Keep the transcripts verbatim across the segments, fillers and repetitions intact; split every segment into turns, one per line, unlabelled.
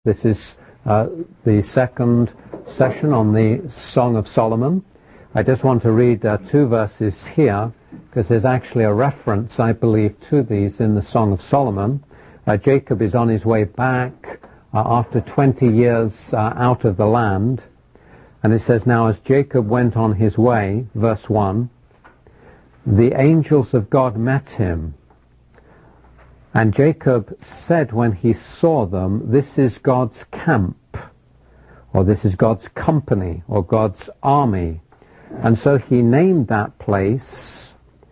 This is uh, the second session on the Song of Solomon. I just want to read uh, two verses here, because there's actually a reference, I believe, to these in the Song of Solomon. Uh, Jacob is on his way back uh, after twenty years uh, out of the land. And it says, "Now as Jacob went on his way," verse one, "the angels of God met him. And Jacob said when he saw them, 'This is God's camp,' or 'this is God's company,' or 'God's army.' And so he named that place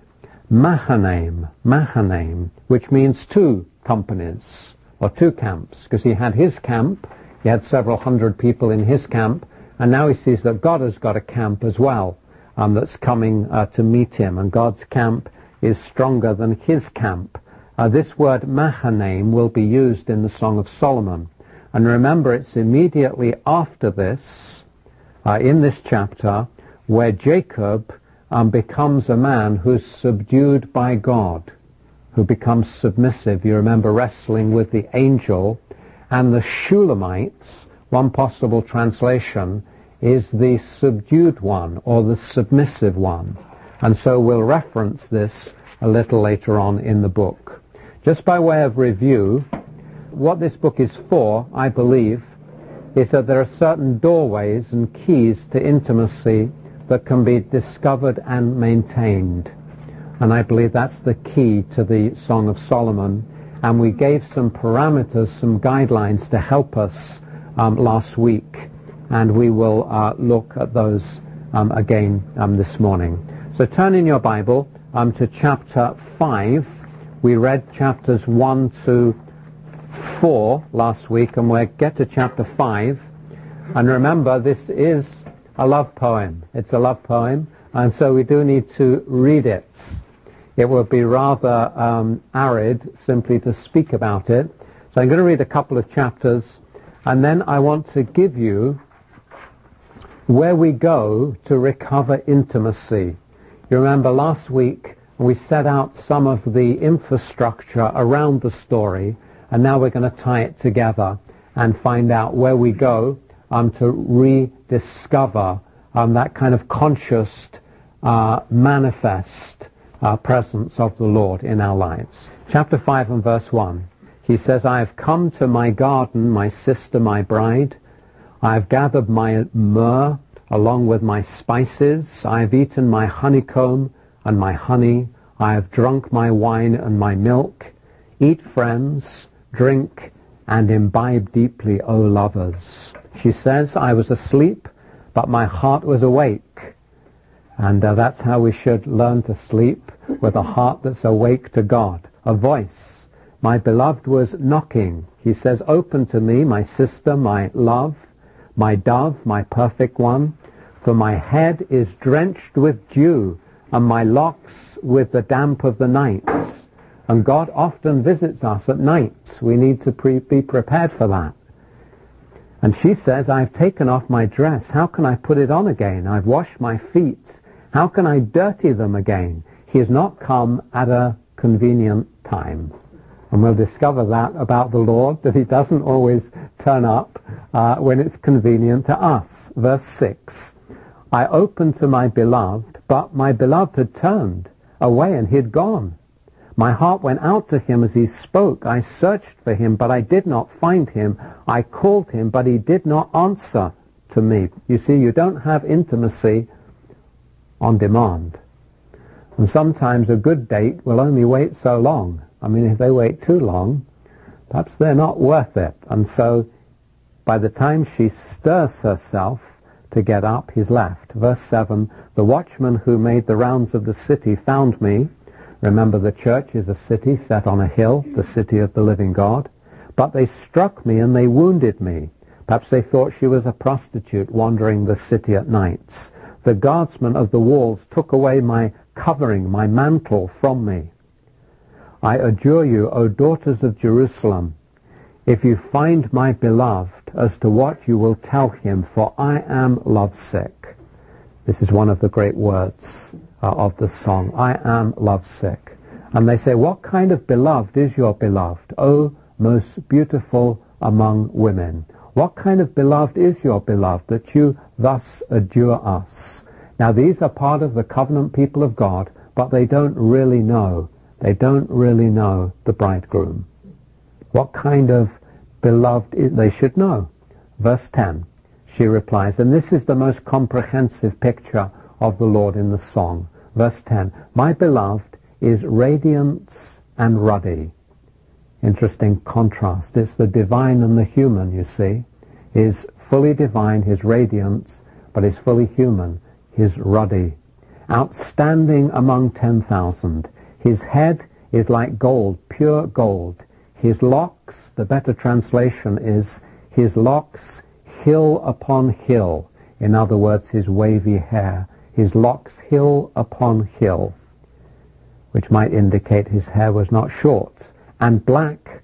Mahanaim, Mahanaim, which means two companies, or two camps, because he had his camp, he had several hundred people in his camp, and now he sees that God has got a camp as well um, that's coming uh, to meet him, and God's camp is stronger than his camp. Uh, this word Mahanaim will be used in the Song of Solomon. And remember, it's immediately after this, uh, in this chapter, where Jacob um, becomes a man who's subdued by God, who becomes submissive. You remember wrestling with the angel, and the Shulamites, one possible translation, is the subdued one, or the submissive one. And so we'll reference this a little later on in the book. Just by way of review, what this book is for, I believe, is that there are certain doorways and keys to intimacy that can be discovered and maintained. And I believe that's the key to the Song of Solomon. And we gave some parameters, some guidelines to help us um, last week. And we will uh, look at those um, again um, this morning. So turn in your Bible um, to chapter five. We read chapters one to four last week, and we'll get to chapter five. And remember, this is a love poem. It's a love poem, and so we do need to read it. It would be rather um, arid simply to speak about it. So I'm going to read a couple of chapters, and then I want to give you where we go to recover intimacy. You remember last week we set out some of the infrastructure around the story, and now we're going to tie it together and find out where we go um, to rediscover um, that kind of conscious, uh, manifest uh, presence of the Lord in our lives. Chapter five and verse one. He says, "I have come to my garden, my sister, my bride. I have gathered my myrrh along with my spices. I have eaten my honeycomb and my honey. I have drunk my wine and my milk. Eat, friends, drink, and imbibe deeply, O lovers." She says, "I was asleep, but my heart was awake." And uh, that's how we should learn to sleep, with a heart that's awake to God. A voice. "My beloved was knocking." He says, "Open to me, my sister, my love, my dove, my perfect one. For my head is drenched with dew, and my locks with the damp of the nights." And God often visits us at night. We need to pre- be prepared for that. And she says, "I've taken off my dress. How can I put it on again? I've washed my feet. How can I dirty them again? He has not come at a convenient time." And we'll discover that about the Lord, that he doesn't always turn up uh, when it's convenient to us. Verse six. "I opened to my beloved, but my beloved had turned away and he had gone. My heart went out to him as he spoke. I searched for him, but I did not find him. I called him, but he did not answer to me." You see, you don't have intimacy on demand. And sometimes a good date will only wait so long. I mean, if they wait too long, perhaps they're not worth it. And so by the time she stirs herself to get up, he's left. Verse seven, "The watchman who made the rounds of the city found me." Remember, the church is a city set on a hill, the city of the living God. "But they struck me and they wounded me." Perhaps they thought she was a prostitute wandering the city at nights. "The guardsmen of the walls took away my covering, my mantle from me. I adjure you, O daughters of Jerusalem, if you find my beloved, as to what you will tell him, for I am lovesick." This is one of the great words uh, of the song. I am lovesick. And they say, "What kind of beloved is your beloved? O most beautiful among women. What kind of beloved is your beloved, that you thus adjure us? Now these are part of the covenant people of God, but they don't really know. They don't really know the bridegroom. What kind of beloved is, they should know. Verse ten, she replies, and this is the most comprehensive picture of the Lord in the song. Verse ten, my beloved is radiant and ruddy. Interesting contrast. It's the divine and the human, you see. He's fully divine, he's radiant, but he's fully human. He's ruddy. Outstanding among ten thousand. His head is like gold, pure gold. His locks, the better translation is, his locks hill upon hill. In other words, his wavy hair. His locks hill upon hill, which might indicate his hair was not short. And black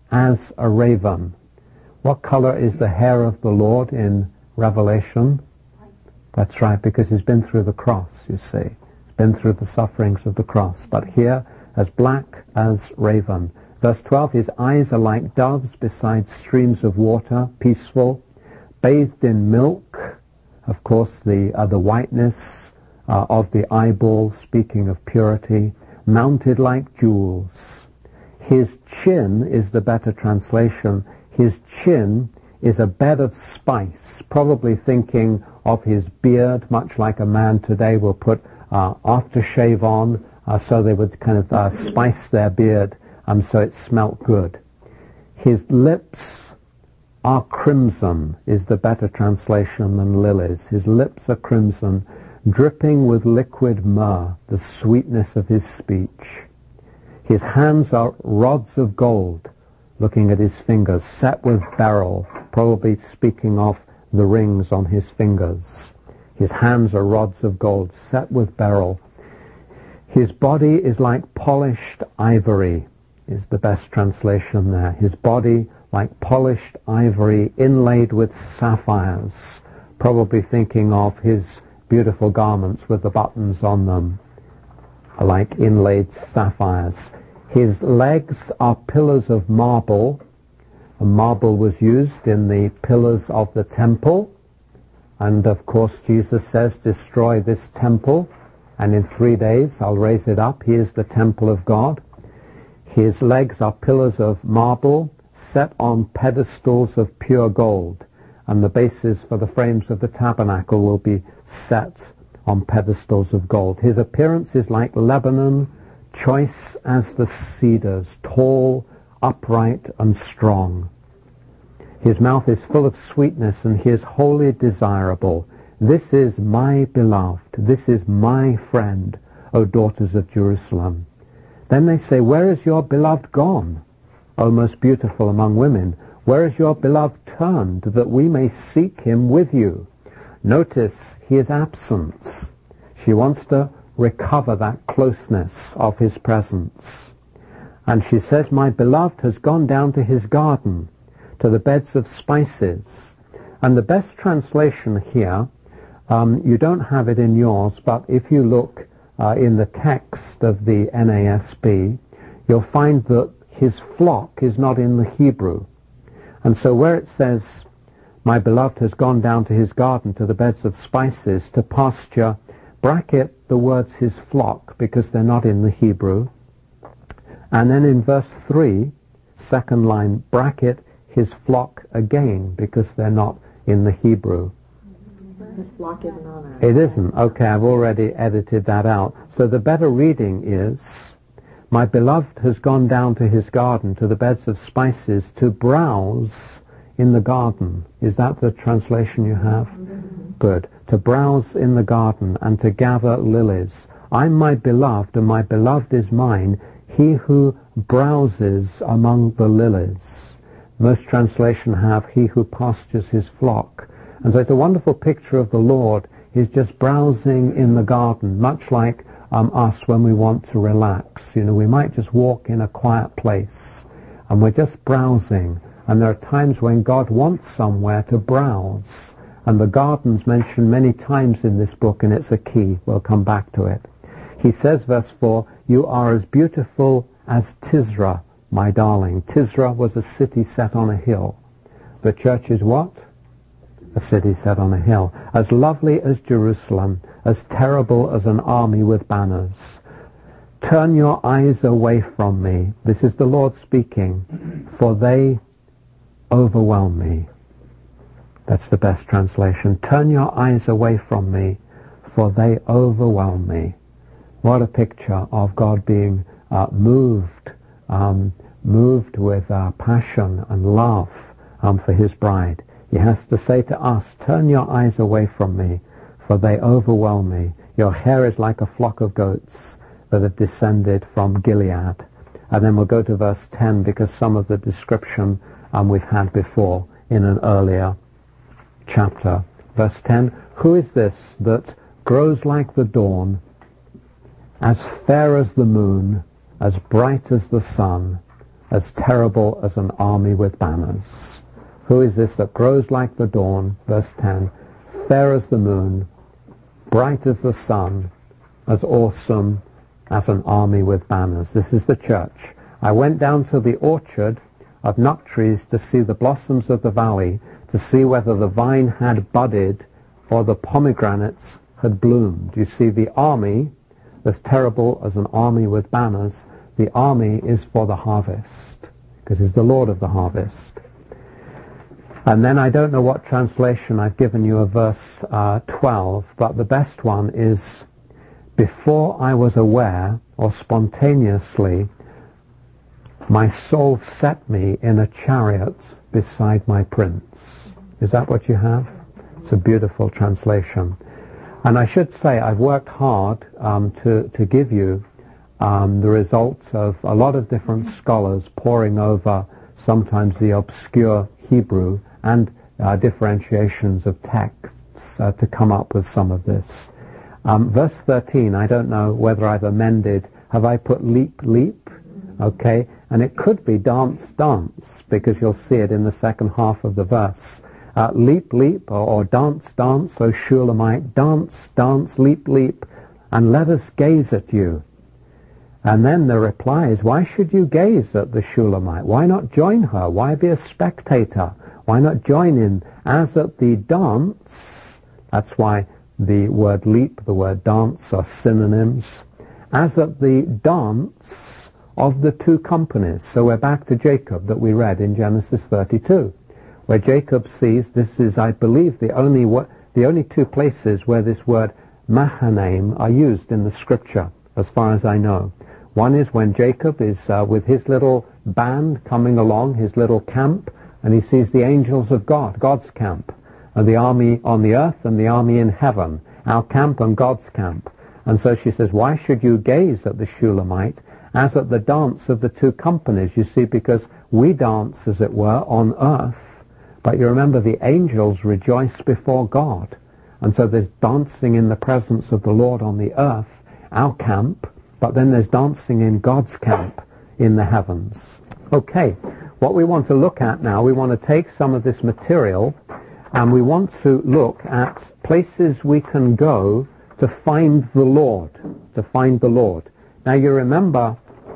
as a raven. What color is the hair of the Lord in Revelation? That's right, because he's been through the cross, you see. He's been through the sufferings of the cross. But here, as black as raven. Verse twelve, his eyes are like doves beside streams of water, peaceful, bathed in milk. Of course, the, uh, the whiteness uh, of the eyeball, speaking of purity, mounted like jewels. His chin is the better translation. His chin is a bed of spice, probably thinking of his beard, much like a man today will put uh, aftershave on, uh, so they would kind of uh, spice their beard, um, so it smelt good. His lips are crimson, is the better translation than lilies. His lips are crimson, dripping with liquid myrrh, the sweetness of his speech. His hands are rods of gold, looking at his fingers, set with beryl, probably speaking of the rings on his fingers. His hands are rods of gold, set with beryl. His body is like polished ivory, is the best translation there. His body like polished ivory inlaid with sapphires, probably thinking of his beautiful garments with the buttons on them, like inlaid sapphires. His legs are pillars of marble. And marble was used in the pillars of the temple. And of course Jesus says, destroy this temple, and in three days I'll raise it up. He is the temple of God. His legs are pillars of marble, set on pedestals of pure gold. And the bases for the frames of the tabernacle will be set on pedestals of gold. His appearance is like Lebanon, choice as the cedars, tall, upright, and strong. His mouth is full of sweetness, and he is wholly desirable. This is my beloved, this is my friend, O daughters of Jerusalem. Then they say, where is your beloved gone, O most beautiful among women? Where is your beloved turned, that we may seek him with you? Notice his absence. She wants to recover that closeness of his presence. And she says, my beloved has gone down to his garden, to the beds of spices. And the best translation here, um, you don't have it in yours, but if you look uh, in the text of the N A S B, you'll find that his flock is not in the Hebrew. And so where it says, my beloved has gone down to his garden, to the beds of spices, to pasture, bracket the words his flock, because they're not in the Hebrew. And then in verse three, second line, bracket his flock again, because they're not in the Hebrew.
His flock isn't on there.
It isn't. Okay, I've already edited that out. So the better reading is, my beloved has gone down to his garden, to the beds of spices, to browse in the garden. Is that the translation you have? Mm-hmm. Good. To browse in the garden and to gather lilies. I'm my beloved, and my beloved is mine, he who browses among the lilies. Most translations have, he who pastures his flock. And so it's a wonderful picture of the Lord. He's just browsing in the garden, much like um, us when we want to relax. You know, we might just walk in a quiet place, and we're just browsing. And there are times when God wants somewhere to browse. And the garden's mentioned many times in this book, and it's a key. We'll come back to it. He says, verse four, you are as beautiful as Tisra, my darling. Tisra was a city set on a hill. The church is what? A city set on a hill. As lovely as Jerusalem, as terrible as an army with banners. Turn your eyes away from me. This is the Lord speaking. For they overwhelm me. That's the best translation. Turn your eyes away from me, for they overwhelm me. What a picture of God being uh, moved, um, moved with uh, passion and love um, for his bride. He has to say to us, turn your eyes away from me, for they overwhelm me. Your hair is like a flock of goats that have descended from Gilead. And then we'll go to verse ten, because some of the description um, we've had before in an earlier chapter. Verse ten, who is this that grows like the dawn, as fair as the moon, as bright as the sun, as terrible as an army with banners? Who is this that grows like the dawn, verse ten, fair as the moon, bright as the sun, as awesome as an army with banners? This is the church. I went down to the orchard of nut trees to see the blossoms of the valley, to see whether the vine had budded or the pomegranates had bloomed. You see, the army, as terrible as an army with banners, the army is for the harvest, because he's the Lord of the harvest. And then I don't know what translation I've given you of verse uh, twelve, but the best one is, before I was aware, or spontaneously, my soul set me in a chariot beside my prince. Is that what you have? It's a beautiful translation. And I should say I've worked hard um, to, to give you um, the results of a lot of different scholars poring over sometimes the obscure Hebrew and uh, differentiations of texts uh, to come up with some of this. Um, verse thirteen, I don't know whether I've amended. Have I put leap, leap? Okay, and it could be dance, dance, because you'll see it in the second half of the verse. Uh, leap, leap, or, or dance, dance, O Shulamite, dance, dance, leap, leap, and let us gaze at you. And then the reply is, why should you gaze at the Shulamite? Why not join her? Why be a spectator? Why not join in? As at the dance, that's why the word leap, the word dance are synonyms. As at the dance of the two companies. So we're back to Jacob that we read in Genesis thirty-two, where Jacob sees, this is, I believe, the only the only two places where this word Mahanaim are used in the scripture, as far as I know. One is when Jacob is uh, with his little band coming along, his little camp, and he sees the angels of God, God's camp, and the army on the earth and the army in heaven, our camp and God's camp. And so she says, why should you gaze at the Shulamite as at the dance of the two companies? You see, because we dance, as it were, on earth, but you remember the angels rejoice before God. And so there's dancing in the presence of the Lord on the earth, our camp, but then there's dancing in God's camp in the heavens. Okay, what we want to look at now, we want to take some of this material and we want to look at places we can go to find the Lord, to find the Lord. Now you remember,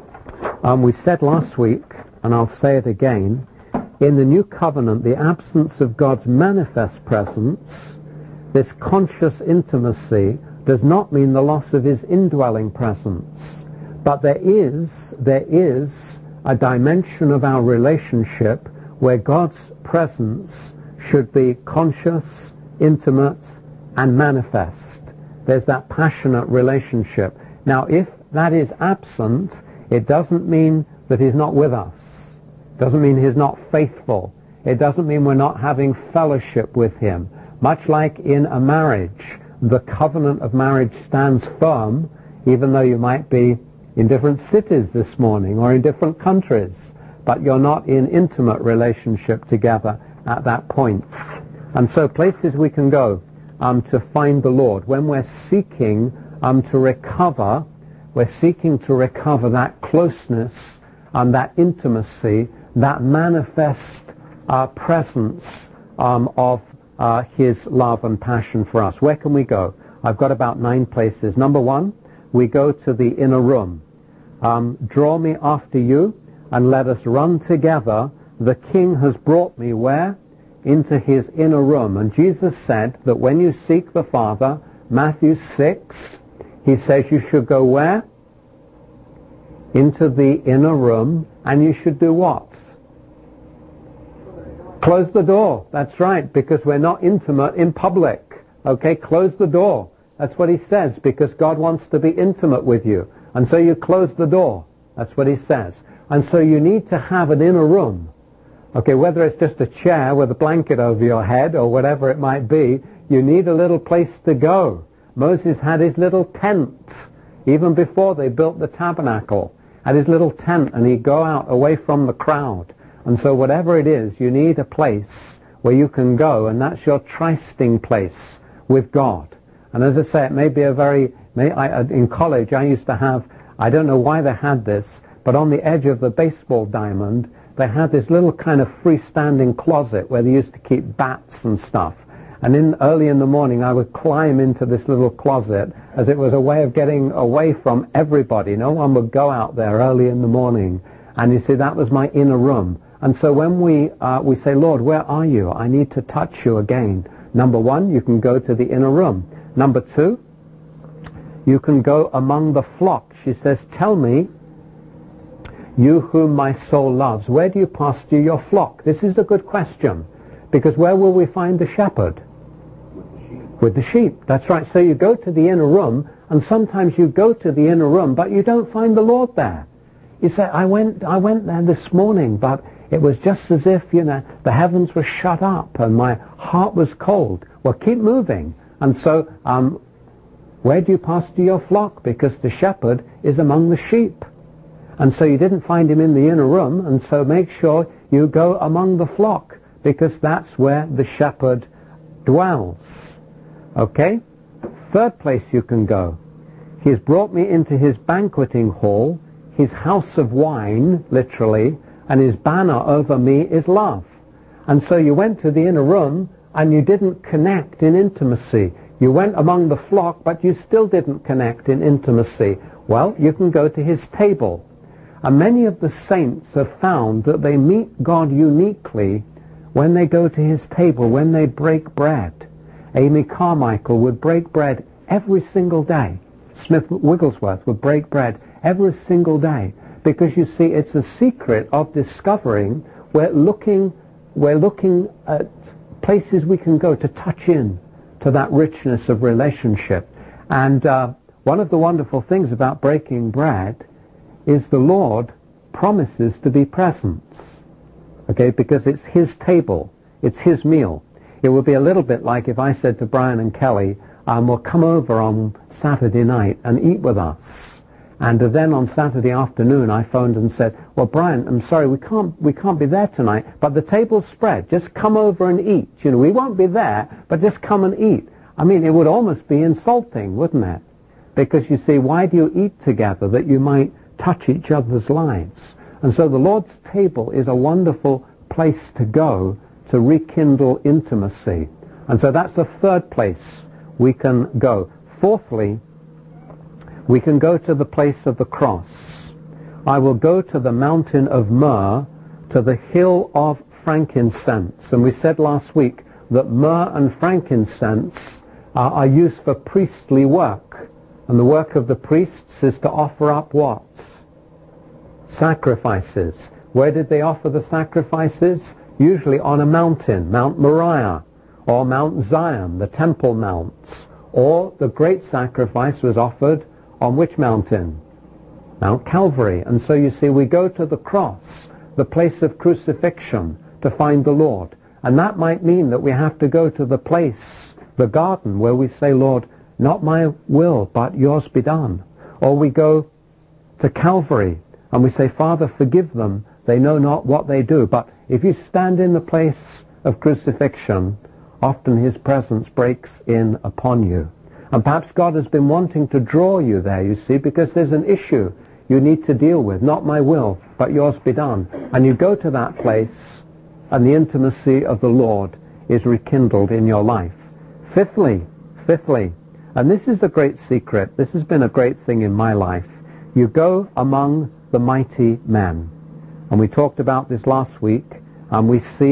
um, we said last week, and I'll say it again, in the New Covenant, the absence of God's manifest presence, this conscious intimacy, does not mean the loss of his indwelling presence. But there is, there is a dimension of our relationship where God's presence should be conscious, intimate, and manifest. There's that passionate relationship. Now, if that is absent, it doesn't mean that he's not with us. It doesn't mean he's not faithful. It doesn't mean we're not having fellowship with him. Much like in a marriage, the covenant of marriage stands firm, even though you might be in different cities this morning or in different countries, but you're not in intimate relationship together at that point. And so places we can go um, to find the Lord, when we're seeking um, to recover, we're seeking to recover that closeness and that intimacy, that manifest uh, presence um, of Uh, his love and passion for us. Where can we go? I've got about nine places. Number one, we go to the inner room. Um, draw me after you and let us run together. The King has brought me where? into his inner room. And Jesus said that when you seek the Father, Matthew six, he says you should go where? Into the inner room, and you should do what? Close the door. That's right, because we're not intimate in public. Okay, close the door. That's what he says, because God wants to be intimate with you. And so you close the door. That's what he says. And so you need to have an inner room. Okay, whether it's just a chair with a blanket over your head or whatever it might be, you need a little place to go. Moses had his little tent, even before they built the tabernacle, had his little tent, and he'd go out away from the crowd. And so whatever it is, you need a place where you can go, and that's your trysting place with God. And as I say, it may be a very, may, I, in college I used to have, I don't know why they had this, but on the edge of the baseball diamond, they had this little kind of freestanding closet where they used to keep bats and stuff. And in early in the morning, I would climb into this little closet as it was a way of getting away from everybody. No one would go out there early in the morning. And you see, that was my inner room. And so when we uh, we say, Lord, where are you? I need to touch you again. Number one, you can go to the inner room. Number two, you can go among the flock. She says, tell me, you whom my soul loves, where do you pasture your flock? This is a good question, because where will we find the shepherd? With the sheep. That's right. So you go to the inner room, and sometimes you go to the inner room, but you don't find the Lord there. You say, I went, I went there this morning, but it was just as if, you know, the heavens were shut up and my heart was cold. Well, keep moving. And so, um, where do you pasture your flock? Because the shepherd is among the sheep. And so you didn't find him in the inner room, and so make sure you go among the flock, because that's where the shepherd dwells. Okay? Third place you can go. He has brought me into his banqueting hall, his house of wine, literally, and his banner over me is love. And so you went to the inner room, and you didn't connect in intimacy. You went among the flock, but you still didn't connect in intimacy. Well, you can go to his table. And many of the saints have found that they meet God uniquely when they go to his table, when they break bread. Amy Carmichael would break bread every single day. Smith Wigglesworth would break bread every single day. Because you see, it's a secret of discovering we're looking, we're looking at places we can go to touch in to that richness of relationship. And uh, one of the wonderful things about breaking bread is the Lord promises to be present, okay, because it's his table, it's his meal. It would be a little bit like if I said to Brian and Kelly, um, well, come over on Saturday night and eat with us. And then on Saturday afternoon I phoned and said, well, Brian, I'm sorry, we can't, we can't be there tonight, but the table's spread. Just come over and eat. You know, we won't be there, but just come and eat. I mean, it would almost be insulting, wouldn't it? Because you see, why do you eat together? That you might touch each other's lives. And so the Lord's table is a wonderful place to go to rekindle intimacy. And so that's the third place we can go. Fourthly, we can go to the place of the cross. I will go to the mountain of myrrh, to the hill of frankincense. And we said last week that myrrh and frankincense uh, are used for priestly work. And the work of the priests is to offer up what? Sacrifices. Where did they offer the sacrifices? Usually on a mountain, Mount Moriah, or Mount Zion, the Temple Mounts. Or the great sacrifice was offered on which mountain? Mount Calvary. And so you see, we go to the cross, the place of crucifixion, to find the Lord. And that might mean that we have to go to the place, the garden, where we say, Lord, not my will, but yours be done. Or we go to Calvary, and we say, Father, forgive them. They know not what they do. But if you stand in the place of crucifixion, often his presence breaks in upon you. And perhaps God has been wanting to draw you there, you see, because there's an issue you need to deal with. Not my will, but yours be done. And you go to that place, and the intimacy of the Lord is rekindled in your life. Fifthly, fifthly, and this is the great secret, this has been a great thing in my life, you go among the mighty men. And we talked about this last week, and we see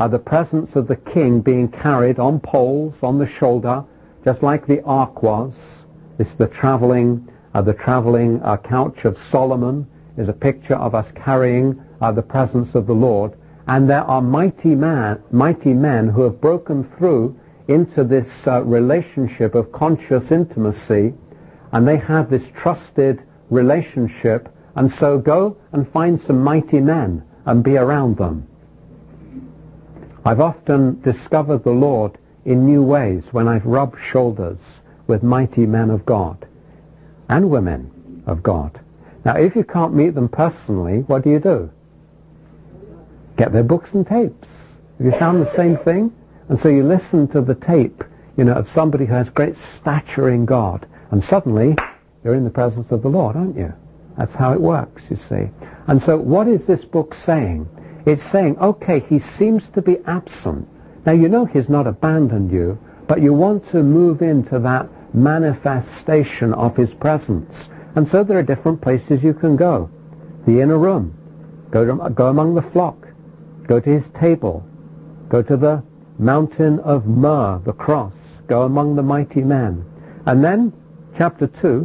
uh, the presence of the king being carried on poles on the shoulder, just like the ark was. It's the traveling, uh, the traveling uh, couch of Solomon is a picture of us carrying uh, the presence of the Lord. And there are mighty man, mighty men who have broken through into this uh, relationship of conscious intimacy, and they have this trusted relationship. And so go and find some mighty men and be around them. I've often discovered the Lord in new ways when I've rubbed shoulders with mighty men of God and women of God. Now, if you can't meet them personally, what do you do? Get their books and tapes. Have you found the same thing? And so you listen to the tape, you know, of somebody who has great stature in God, and suddenly you're in the presence of the Lord, aren't you? That's how it works, you see. And so what is this book saying? It's saying, okay, he seems to be absent. Now, you know he's not abandoned you, but you want to move into that manifestation of his presence. And so there are different places you can go. The inner room. Go, to, go among the flock. Go to his table. Go to the mountain of myrrh, the cross. Go among the mighty men. And then, chapter two,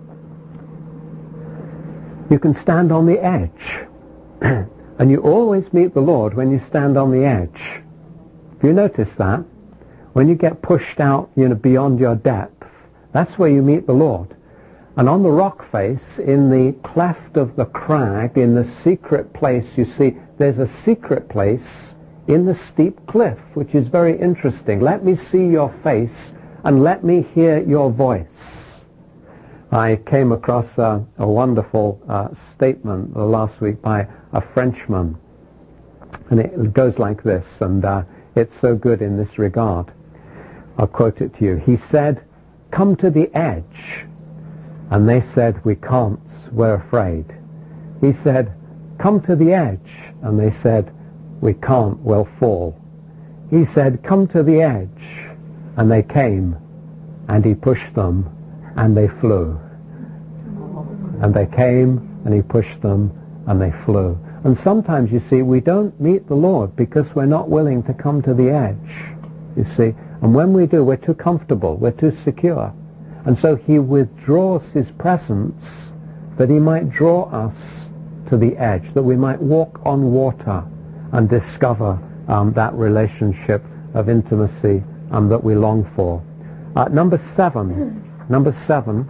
you can stand on the edge. And you always meet the Lord when you stand on the edge. Do you notice that? When you get pushed out, you know, beyond your depth, that's where you meet the Lord. And on the rock face, in the cleft of the crag, in the secret place, you see, there's a secret place in the steep cliff, which is very interesting. Let me see your face, and let me hear your voice. I came across a, a wonderful uh, statement last week by a Frenchman, and it goes like this, and uh, it's so good in this regard. I'll quote it to you. He said, "Come to the edge." And they said, "We can't, we're afraid." He said, "Come to the edge." And they said, "We can't, we'll fall." He said, "Come to the edge." And they came, and he pushed them, and they flew. And they came, and he pushed them, and they flew. And sometimes, you see, we don't meet the Lord because we're not willing to come to the edge, you see. And when we do, we're too comfortable, we're too secure. And so he withdraws his presence that he might draw us to the edge, that we might walk on water and discover um, that relationship of intimacy um, that we long for. Uh, number seven, number seven,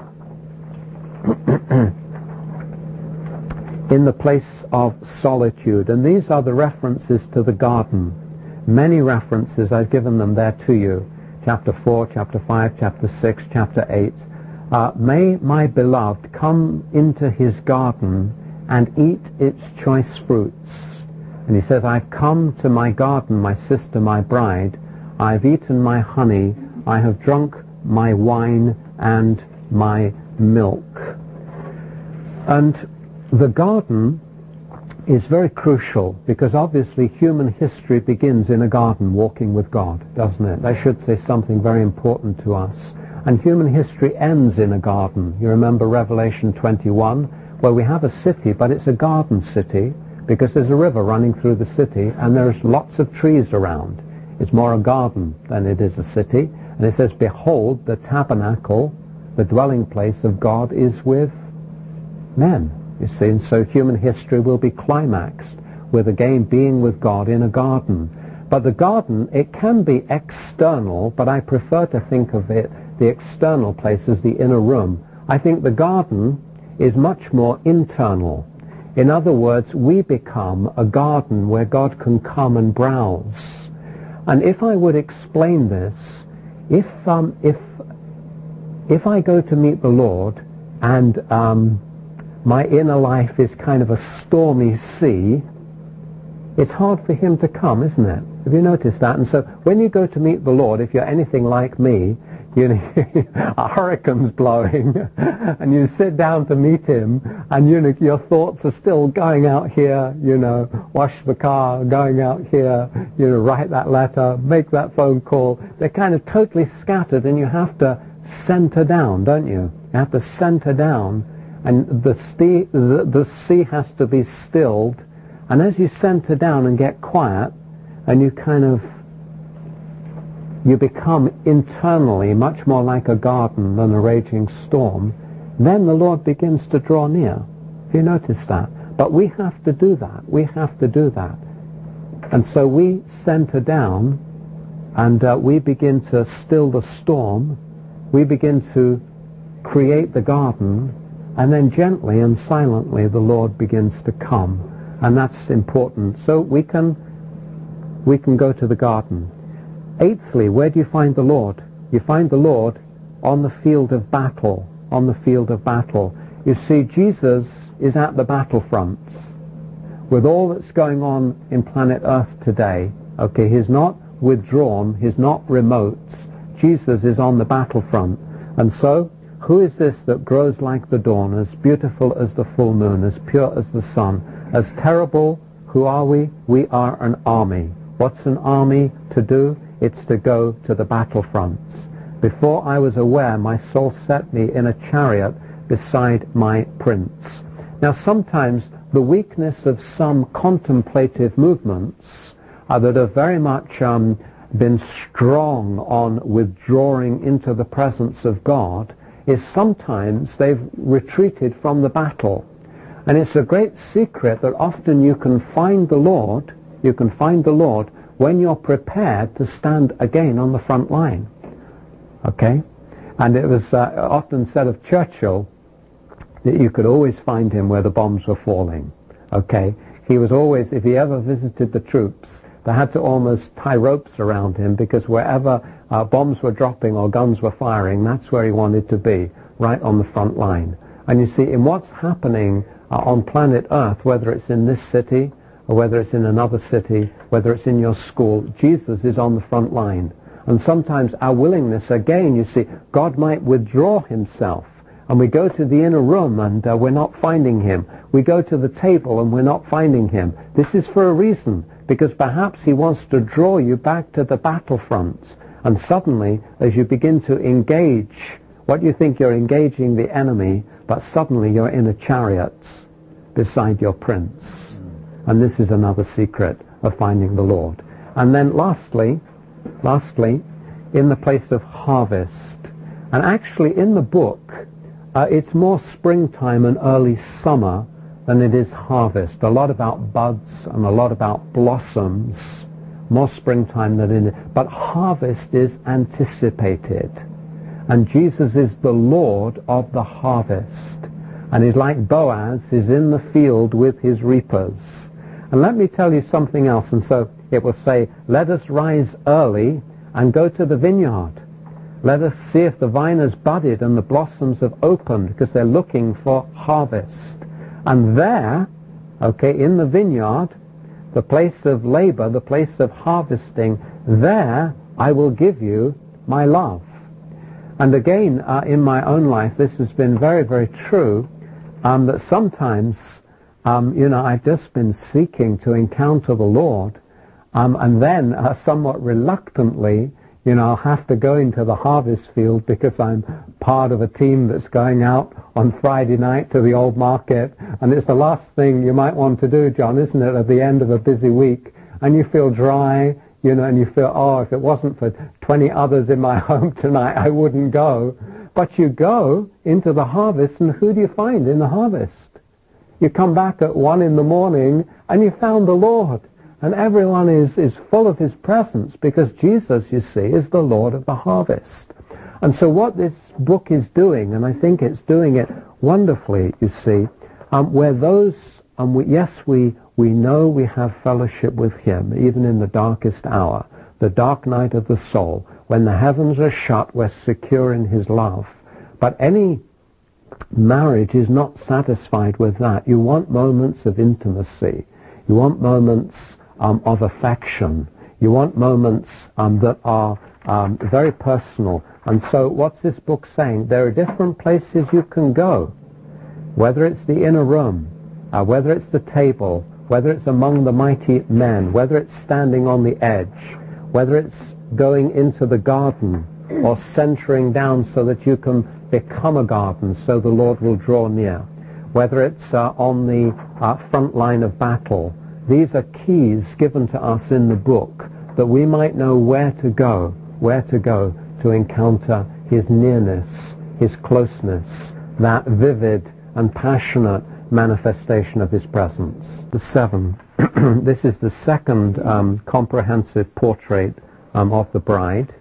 in the place of solitude. And these are the references to the garden. Many references, I've given them there to you. Chapter four, chapter five, chapter six, chapter eight. Uh, May my beloved come into his garden and eat its choice fruits. And he says, I've come to my garden, my sister, my bride. I've eaten my honey. I have drunk my wine and my milk. And the garden is very crucial because obviously human history begins in a garden, walking with God, doesn't it? I should say something very important to us. And human history ends in a garden. You remember Revelation twenty-one, where we have a city, but it's a garden city because there's a river running through the city and there's lots of trees around. It's more a garden than it is a city. And it says, behold, the tabernacle, the dwelling place of God is with men. You see, and so human history will be climaxed with again being with God in a garden. But the garden, it can be external, but I prefer to think of it, the external place, as the inner room. I think the garden is much more internal. In other words, we become a garden where God can come and browse. And if I would explain this, if um, if if I go to meet the Lord and um, my inner life is kind of a stormy sea, it's hard for him to come, isn't it? Have you noticed that? And so when you go to meet the Lord, if you're anything like me, you know, a hurricane's blowing, and you sit down to meet him, and you know, your thoughts are still going out here, you know, wash the car, going out here, you know, write that letter, make that phone call. They're kind of totally scattered, and you have to center down, don't you? You have to center down. And the, st- the, the sea has to be stilled. And as you center down and get quiet, and you kind of, you become internally much more like a garden than a raging storm, then the Lord begins to draw near. Have you noticed that? But we have to do that. We have to do that. And so we center down, and uh, we begin to still the storm. We begin to create the garden, and then gently and silently the Lord begins to come. And that's important. So we can, we can go to the garden. Eighthly, where do you find the Lord? You find the Lord on the field of battle. On the field of battle. You see, Jesus is at the battlefronts. With all that's going on in planet Earth today, okay, he's not withdrawn, he's not remote. Jesus is on the battlefront. And so, who is this that grows like the dawn, as beautiful as the full moon, as pure as the sun, as terrible? Who are we? We are an army. What's an army to do? It's to go to the battlefronts. Before I was aware, my soul set me in a chariot beside my prince. Now sometimes the weakness of some contemplative movements uh, that have very much um, been strong on withdrawing into the presence of God is sometimes they've retreated from the battle. And it's a great secret that often you can find the Lord, you can find the Lord when you're prepared to stand again on the front line. Okay? And it was uh, often said of Churchill that you could always find him where the bombs were falling. Okay? He was always, if he ever visited the troops, they had to almost tie ropes around him, because wherever uh, bombs were dropping or guns were firing, that's where he wanted to be, right on the front line. And you see, in what's happening uh, on planet Earth, whether it's in this city, or whether it's in another city, whether it's in your school, Jesus is on the front line. And sometimes our willingness, again, you see, God might withdraw himself, and we go to the inner room and uh, we're not finding him. We go to the table and we're not finding him. This is for a reason, because perhaps he wants to draw you back to the battlefront. And suddenly, as you begin to engage, what you think you're engaging the enemy, but suddenly you're in a chariot beside your prince. And this is another secret of finding the Lord. And then lastly, lastly, in the place of harvest. And actually in the book, uh, it's more springtime and early summer than it is harvest. A lot about buds and a lot about blossoms. More springtime than in it. But harvest is anticipated. And Jesus is the Lord of the harvest. And he's like Boaz, he's in the field with his reapers. And let me tell you something else. And so it will say, let us rise early and go to the vineyard. Let us see if the vine has budded and the blossoms have opened, because they're looking for harvest. And there, okay, in the vineyard, the place of labor, the place of harvesting, there I will give you my love. And again, uh, in my own life, this has been very, very true, um, that sometimes Um, you know, I've just been seeking to encounter the Lord, um, and then uh, somewhat reluctantly, you know, I'll have to go into the harvest field because I'm part of a team that's going out on Friday night to the old market, and it's the last thing you might want to do, John, isn't it, at the end of a busy week, and you feel dry, you know, and you feel, oh, if it wasn't for twenty others in my home tonight, I wouldn't go. But you go into the harvest, and who do you find in the harvest? You come back at one in the morning and you found the Lord. And everyone is, is full of his presence, because Jesus, you see, is the Lord of the harvest. And so what this book is doing, and I think it's doing it wonderfully, you see, um, where those, um, we, yes, we, we know we have fellowship with him, even in the darkest hour, the dark night of the soul, when the heavens are shut, we're secure in his love. But any marriage is not satisfied with that. You want moments of intimacy. You want moments um, of affection. You want moments um, that are um, very personal. And so what's this book saying? There are different places you can go, whether it's the inner room, uh, whether it's the table, whether it's among the mighty men, whether it's standing on the edge, whether it's going into the garden or centering down so that you can become a garden so the Lord will draw near, whether it's uh, on the uh, front line of battle, these are keys given to us in the book that we might know where to go, where to go to encounter his nearness, his closeness, that vivid and passionate manifestation of his presence. The seven. This is the second um, comprehensive portrait um, of the bride.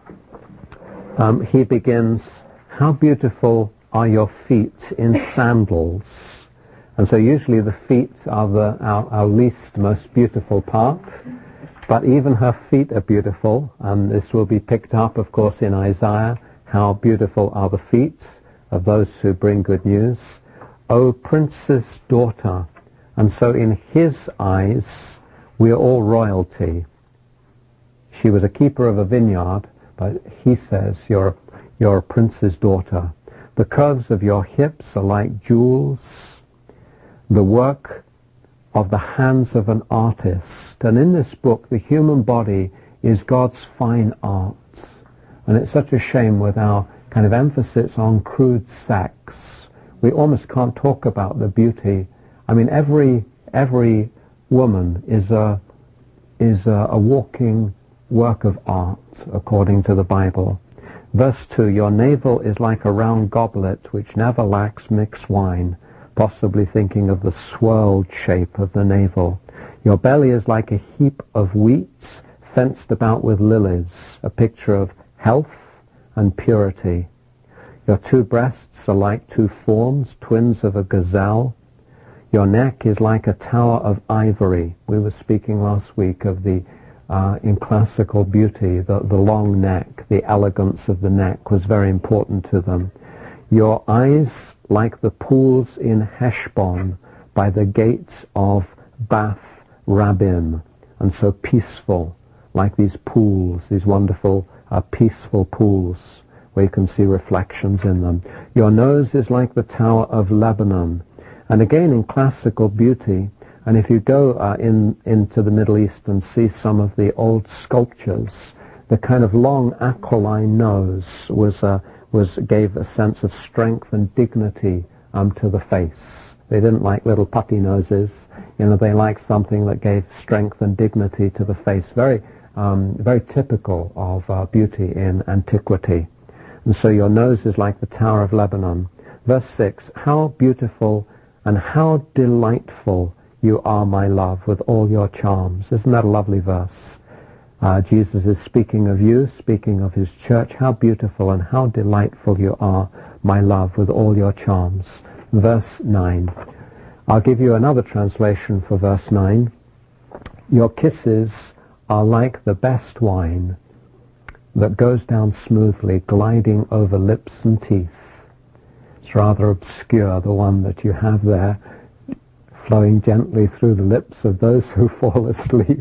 Um, he begins, how beautiful are your feet in sandals. And so usually the feet are the, our, our least, most beautiful part. But even her feet are beautiful. And this will be picked up, of course, in Isaiah. How beautiful are the feet of those who bring good news. O Princess daughter. And so in his eyes, we are all royalty. She was a keeper of a vineyard, but he says, you're, you're a prince's daughter. The curves of your hips are like jewels, the work of the hands of an artist. And in this book, the human body is God's fine art. And it's such a shame with our kind of emphasis on crude sex. We almost can't talk about the beauty. I mean, every every woman is a is a, a walking work of art, according to the Bible. Verse two, your navel is like a round goblet which never lacks mixed wine, possibly thinking of the swirled shape of the navel. Your belly is like a heap of wheat fenced about with lilies, a picture of health and purity. Your two breasts are like two fawns, twins of a gazelle. Your neck is like a tower of ivory. We were speaking last week of the, uh, in classical beauty, the, the long neck, the elegance of the neck was very important to them. Your eyes like the pools in Heshbon by the gates of Bath Rabbim, and so peaceful, like these pools, these wonderful uh, peaceful pools where you can see reflections in them. Your nose is like the tower of Lebanon. And again in classical beauty, and if you go uh, in into the Middle East and see some of the old sculptures, the kind of long aquiline nose was uh, was gave a sense of strength and dignity um, to the face. They didn't like little puppy noses, you know. They liked something that gave strength and dignity to the face. Very, um, very typical of uh, beauty in antiquity. And so your nose is like the Tower of Lebanon. Verse six, how beautiful and how delightful you are, my love, with all your charms. Isn't that a lovely verse? Uh, Jesus is speaking of you, speaking of his church. How beautiful and how delightful you are, my love, with all your charms. Verse nine. I'll give you another translation for verse nine. Your kisses are like the best wine that goes down smoothly, gliding over lips and teeth. It's rather obscure, the one that you have there, flowing gently through the lips of those who fall asleep.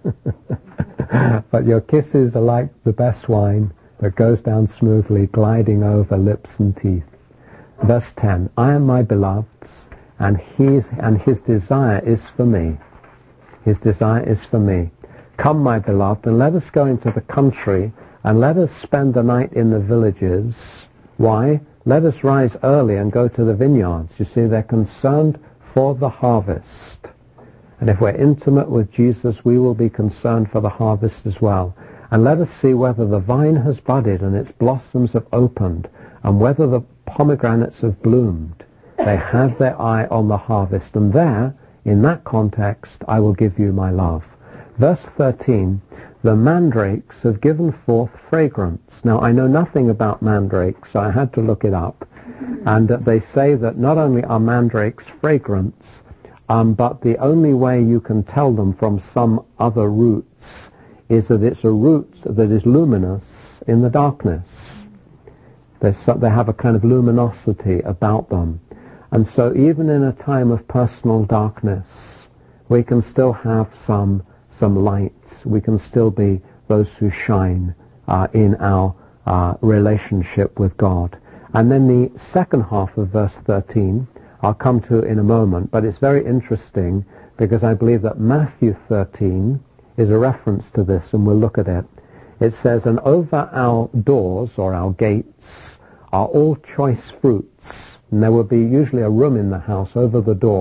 But your kisses are like the best wine that goes down smoothly, gliding over lips and teeth. Verse ten, I am my beloved's, and his, and his desire is for me. His desire is for me. Come, my beloved, and let us go into the country, and let us spend the night in the villages. Why? Let us rise early and go to the vineyards. You see, they're concerned for the harvest. And if we're intimate with Jesus, we will be concerned for the harvest as well. And let us see whether the vine has budded and its blossoms have opened, and whether the pomegranates have bloomed. They have their eye on the harvest. And there, in that context, I will give you my love. Verse thirteen, the mandrakes have given forth fragrance. Now, I know nothing about mandrakes, so I had to look it up. And uh, they say that not only are mandrakes fragrance, um, but the only way you can tell them from some other roots is that it's a root that is luminous in the darkness. So, they have a kind of luminosity about them. And so even in a time of personal darkness, we can still have some some light. We can still be those who shine uh, in our uh, relationship with God. And then the second half of verse thirteen, I'll come to in a moment, but it's very interesting because I believe that Matthew thirteen is a reference to this, and we'll look at it. It says, and over our doors, or our gates, are all choice fruits. And there will be usually a room in the house over the door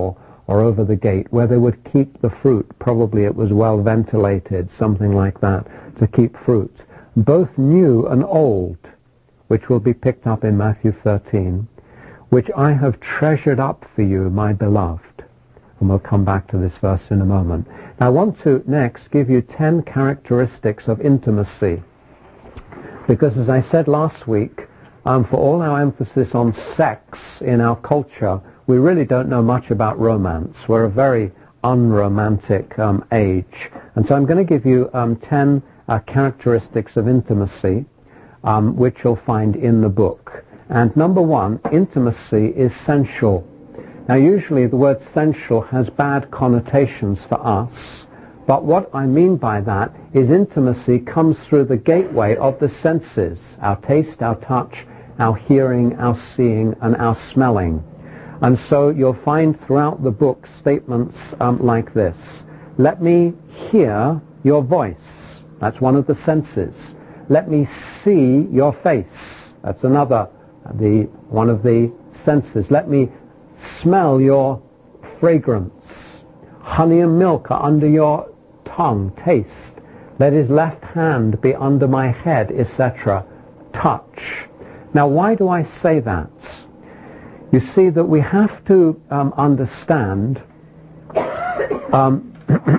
or over the gate, where they would keep the fruit. Probably it was well ventilated, something like that, to keep fruit. Both new and old, which will be picked up in Matthew thirteen, which I have treasured up for you, my beloved. And we'll come back to this verse in a moment. Now I want to next give you ten characteristics of intimacy. Because as I said last week, um, for all our emphasis on sex in our culture, we really don't know much about romance. We're a very unromantic um, age. And so I'm going to give you um, ten uh, characteristics of intimacy, um, which you'll find in the book. And number one, intimacy is sensual. Now usually the word sensual has bad connotations for us, but what I mean by that is intimacy comes through the gateway of the senses, our taste, our touch, our hearing, our seeing, and our smelling. And so you'll find throughout the book statements um, like this. Let me hear your voice. That's one of the senses. Let me see your face. That's another, the one of the senses. Let me smell your fragrance. Honey and milk are under your tongue. Taste. Let his left hand be under my head, et cetera. Touch. Now, why do I say that? You see that we have to um, understand um,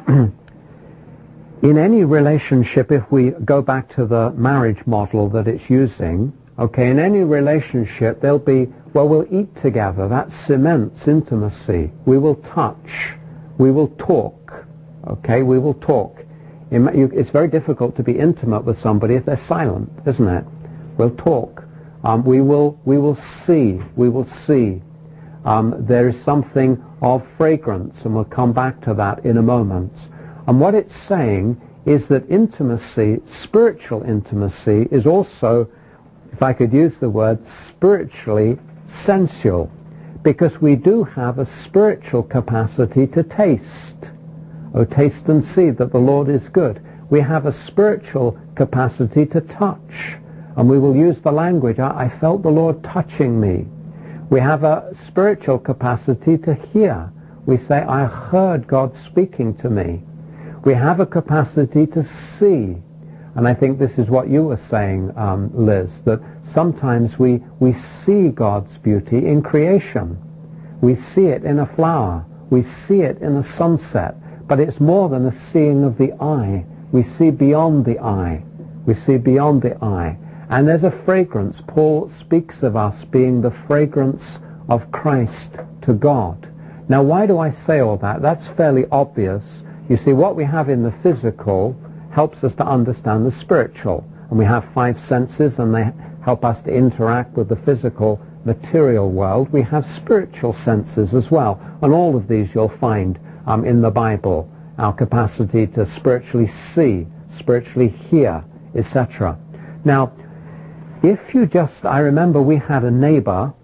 in any relationship, if we go back to the marriage model that it's using, okay, in any relationship there'll be, well, we'll eat together. That cements intimacy. We will touch. We will talk. Okay, we will talk. It's very difficult to be intimate with somebody if they're silent, isn't it? We'll talk. Um, we will we will see. We will see. Um, there is something of fragrance, and we'll come back to that in a moment. And what it's saying is that intimacy, spiritual intimacy, is also, if I could use the word, spiritually sensual, because we do have a spiritual capacity to taste. Oh, taste and see that the Lord is good. We have a spiritual capacity to touch. And we will use the language, I, I felt the Lord touching me. We have a spiritual capacity to hear. We say, I heard God speaking to me. We have a capacity to see. And I think this is what you were saying, um, Liz, that sometimes we, we see God's beauty in creation. We see it in a flower. We see it in a sunset. But it's more than a seeing of the eye. We see beyond the eye. We see beyond the eye. And there's a fragrance. Paul speaks of us being the fragrance of Christ to God. Now, why do I say all that? That's fairly obvious. You see, what we have in the physical helps us to understand the spiritual. And we have five senses, and they help us to interact with the physical, material world. We have spiritual senses as well. And all of these you'll find um, in the Bible. Our capacity to spiritually see, spiritually hear, et cetera. Now, if you just, I remember we had a neighbor,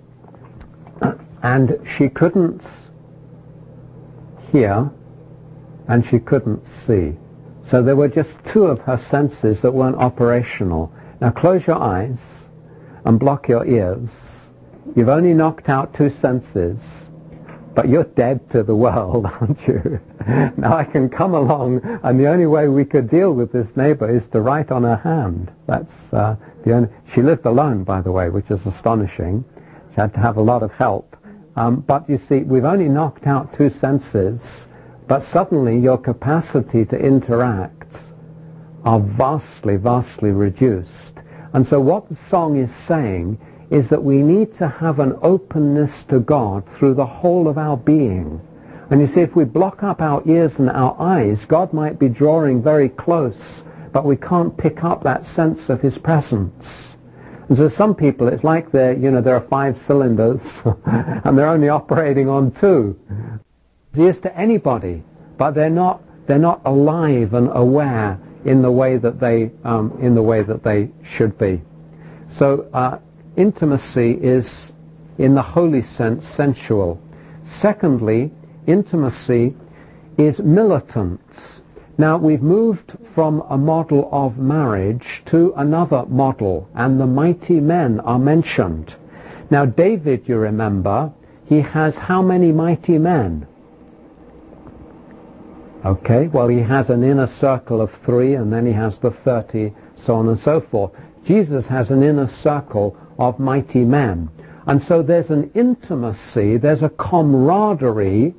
and she couldn't hear, and she couldn't see. So there were just two of her senses that weren't operational. Now close your eyes and block your ears. You've only knocked out two senses, but you're dead to the world, aren't you? Now I can come along, and the only way we could deal with this neighbor is to write on her hand. That's uh, the only. She lived alone, by the way, which is astonishing. She had to have a lot of help. Um, but you see, we've only knocked out two senses, but suddenly your capacity to interact are vastly, vastly reduced. And so what the song is saying is that we need to have an openness to God through the whole of our being. And you see, if we block up our ears and our eyes, God might be drawing very close, but we can't pick up that sense of his presence. And so some people, it's like they're, you know, there are five cylinders, and they're only operating on two. He is to anybody, but they're not, they're not alive and aware in the way that they, um, in the way that they should be. So, uh, intimacy is, in the holy sense, sensual. Secondly, intimacy is militant. Now, we've moved from a model of marriage to another model, and the mighty men are mentioned. Now, David, you remember, he has how many mighty men? Okay, well, he has an inner circle of three, and then he has the thirty, so on and so forth. Jesus has an inner circle of mighty men. And so there's an intimacy, there's a camaraderie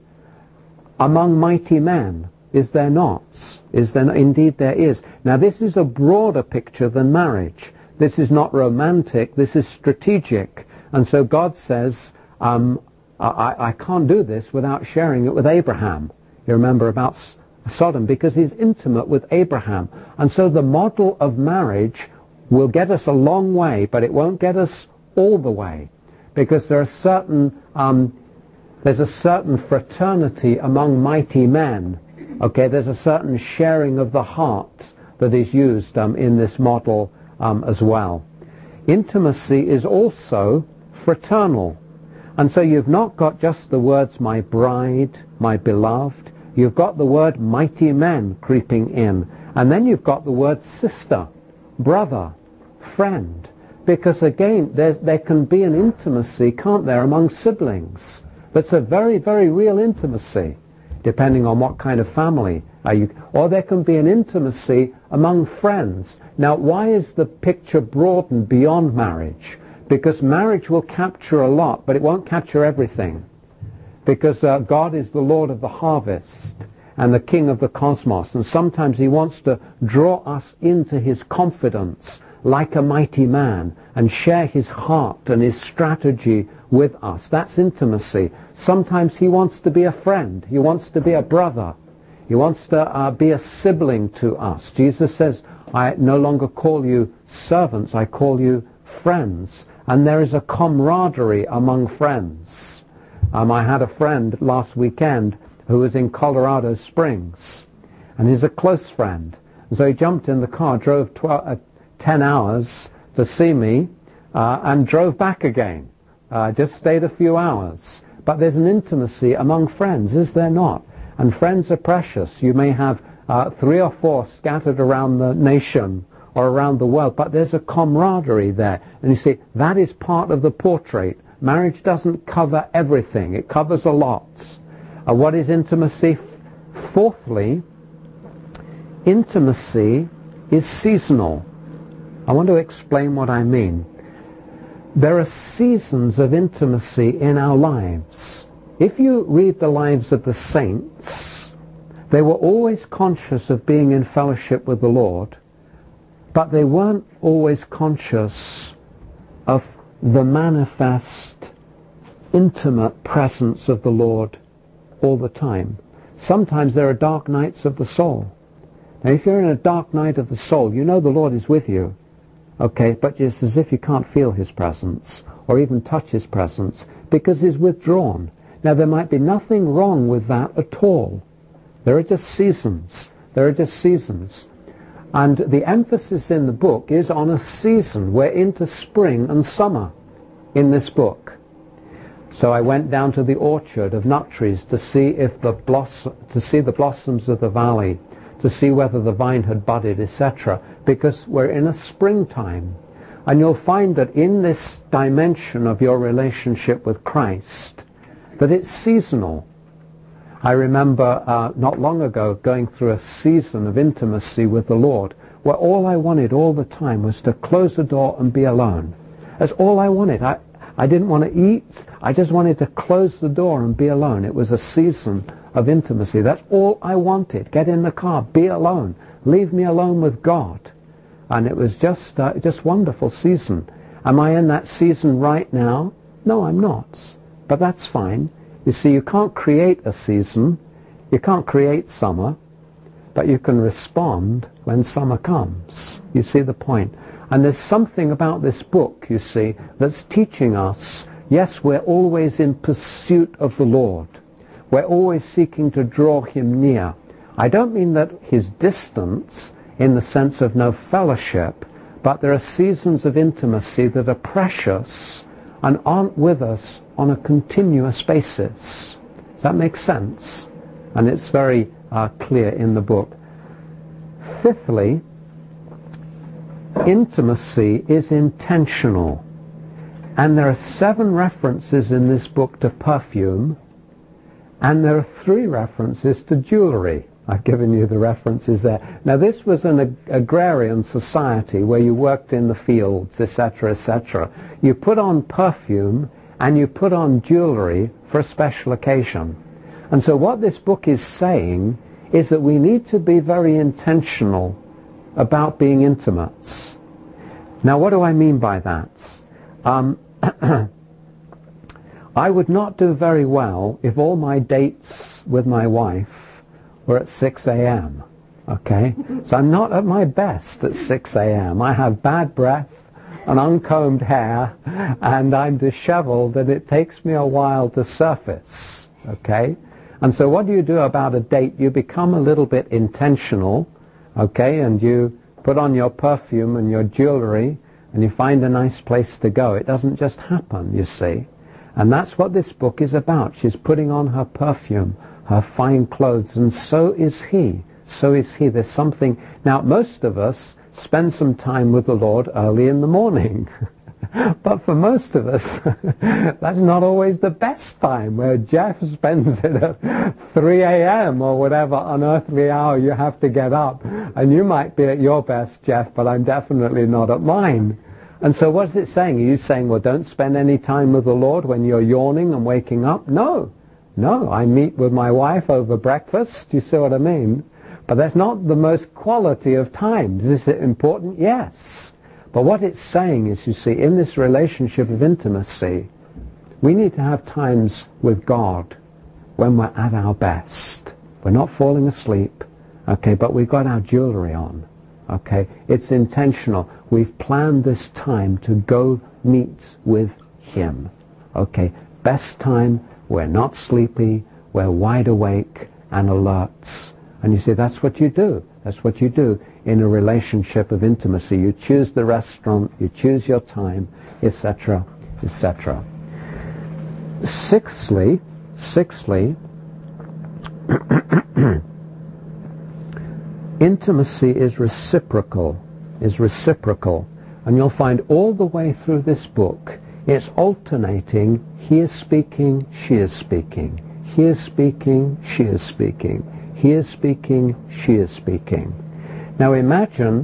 among mighty men. Is there not? Is there not? Indeed there is. Now this is a broader picture than marriage. This is not romantic, this is strategic. And so God says, um, I, I can't do this without sharing it with Abraham. You remember about Sodom, because he's intimate with Abraham. And so the model of marriage will get us a long way, but it won't get us all the way. Because there are certain, um, there's a certain fraternity among mighty men. Okay, there's a certain sharing of the heart that is used um, in this model um, as well. Intimacy is also fraternal. And so you've not got just the words my bride, my beloved. You've got the word mighty men creeping in. And then you've got the word sister, brother, friend. Because again, there's, there can be an intimacy, can't there, among siblings. That's a very, very real intimacy, depending on what kind of family are you. Or there can be an intimacy among friends. Now, why is the picture broadened beyond marriage? Because marriage will capture a lot, but it won't capture everything. Because uh, God is the Lord of the harvest and the King of the cosmos. And sometimes he wants to draw us into his confidence like a mighty man and share his heart and his strategy with us. That's intimacy. Sometimes he wants to be a friend. He wants to be a brother. He wants to uh, be a sibling to us. Jesus says, I no longer call you servants, I call you friends. And there is a camaraderie among friends. Um, I had a friend last weekend who was in Colorado Springs, and he's a close friend. And so he jumped in the car, drove twelve, uh, ten hours to see me, uh, and drove back again. Uh, just stayed a few hours. But there's an intimacy among friends, is there not? And friends are precious. You may have uh, three or four scattered around the nation or around the world, but there's a camaraderie there. And you see, that is part of the portrait. Marriage doesn't cover everything. It covers a lot. Uh, what is intimacy? Fourthly, intimacy is seasonal. I want to explain what I mean. There are seasons of intimacy in our lives. If you read the lives of the saints, they were always conscious of being in fellowship with the Lord, but they weren't always conscious of the manifest, intimate presence of the Lord all the time. Sometimes there are dark nights of the soul. Now, if you're in a dark night of the soul, you know the Lord is with you. Okay, but it's as if you can't feel his presence or even touch his presence because he's withdrawn. Now, there might be nothing wrong with that at all. There are just seasons. There are just seasons. And the emphasis in the book is on a season. We're into spring and summer in this book. So I went down to the orchard of nut trees to see if the blossom, to see the blossoms of the valley, to see whether the vine had budded, et cetera, because we're in a springtime. And you'll find that in this dimension of your relationship with Christ, that it's seasonal. I remember uh, not long ago going through a season of intimacy with the Lord, where all I wanted all the time was to close the door and be alone. That's all I wanted. I, I didn't want to eat. I just wanted to close the door and be alone. It was a season of intimacy. That's all I wanted. Get in the car, be alone. Leave me alone with God. And it was just uh, just wonderful season. Am I in that season right now? No, I'm not. But that's fine. You see, you can't create a season. You can't create summer. But you can respond when summer comes. You see the point? And there's something about this book, you see, that's teaching us, yes, we're always in pursuit of the Lord. We're always seeking to draw him near. I don't mean that his distance in the sense of no fellowship, but there are seasons of intimacy that are precious and aren't with us on a continuous basis. Does that make sense? And it's very uh, clear in the book. Fifthly, intimacy is intentional. And there are seven references in this book to perfume, and there are three references to jewelry. I've given you the references there. Now this was an ag- agrarian society where you worked in the fields, et cetera, et cetera. You put on perfume and you put on jewelry for a special occasion. And so what this book is saying is that we need to be very intentional about being intimates. Now what do I mean by that? Um, I would not do very well if all my dates with my wife were at six a.m. Okay? So I'm not at my best at six a.m. I have bad breath and uncombed hair, and I'm disheveled, and it takes me a while to surface. Okay? And so what do you do about a date? You become a little bit intentional, okay, and you put on your perfume and your jewelry, and you find a nice place to go. It doesn't just happen, you see. And that's what this book is about. She's putting on her perfume, her fine clothes, and so is he. So is he. There's something... Now, most of us spend some time with the Lord early in the morning. But for most of us, that's not always the best time, where Jeff spends it at three a.m. or whatever unearthly hour you have to get up. And you might be at your best, Jeff, but I'm definitely not at mine. And so what's it saying? Are you saying, well, don't spend any time with the Lord when you're yawning and waking up? No. No, I meet with my wife over breakfast. Do you see what I mean? But that's not the most quality of times. Is it important? Yes. But what it's saying is, you see, in this relationship of intimacy, we need to have times with God when we're at our best. We're not falling asleep, okay, but we've got our jewelry on, okay? It's intentional. We've planned this time to go meet with him, okay? Best time, we're not sleepy, we're wide awake and alert. And you see, that's what you do. That's what you do in a relationship of intimacy. You choose the restaurant, you choose your time, et cetera, et cetera. Sixthly, sixthly, intimacy is reciprocal, is reciprocal. And you'll find all the way through this book, it's alternating. He is speaking, she is speaking. He is speaking, she is speaking. He is speaking, she is speaking. Now imagine,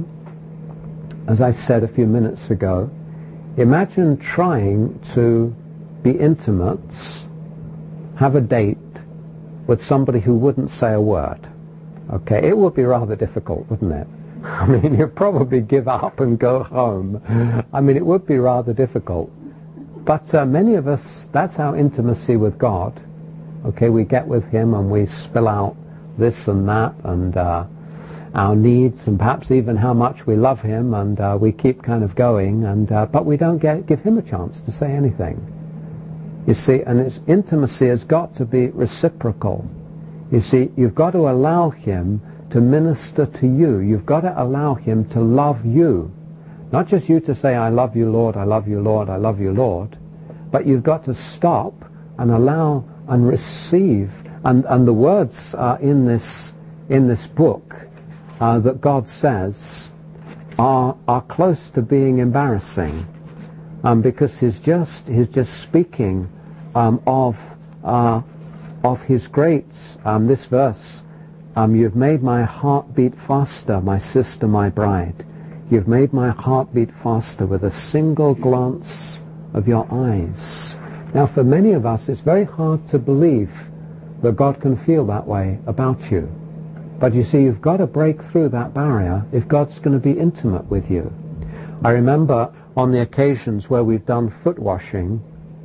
as I said a few minutes ago, imagine trying to be intimate, have a date with somebody who wouldn't say a word. Okay, it would be rather difficult, wouldn't it? I mean, you'd probably give up and go home. I mean, it would be rather difficult. But uh, many of us, that's our intimacy with God. Okay, we get with him and we spill out this and that, and uh, our needs, and perhaps even how much we love him, and uh, we keep kind of going, and uh, but we don't get, give him a chance to say anything. You see, and its intimacy has got to be reciprocal. You see, you've got to allow him to minister to you. You've got to allow him to love you. Not just you to say, I love you, Lord, I love you, Lord, I love you, Lord, but you've got to stop and allow and receive. And, and the words uh, in this in this book uh, that God says are are close to being embarrassing, um, because he's just he's just speaking um, of uh, of his great um, this verse. Um, you've made my heart beat faster, my sister, my bride. You've made my heart beat faster with a single glance of your eyes. Now, for many of us, it's very hard to believe that God can feel that way about you. But you see, you've got to break through that barrier if God's going to be intimate with you. I remember on the occasions where we've done foot washing,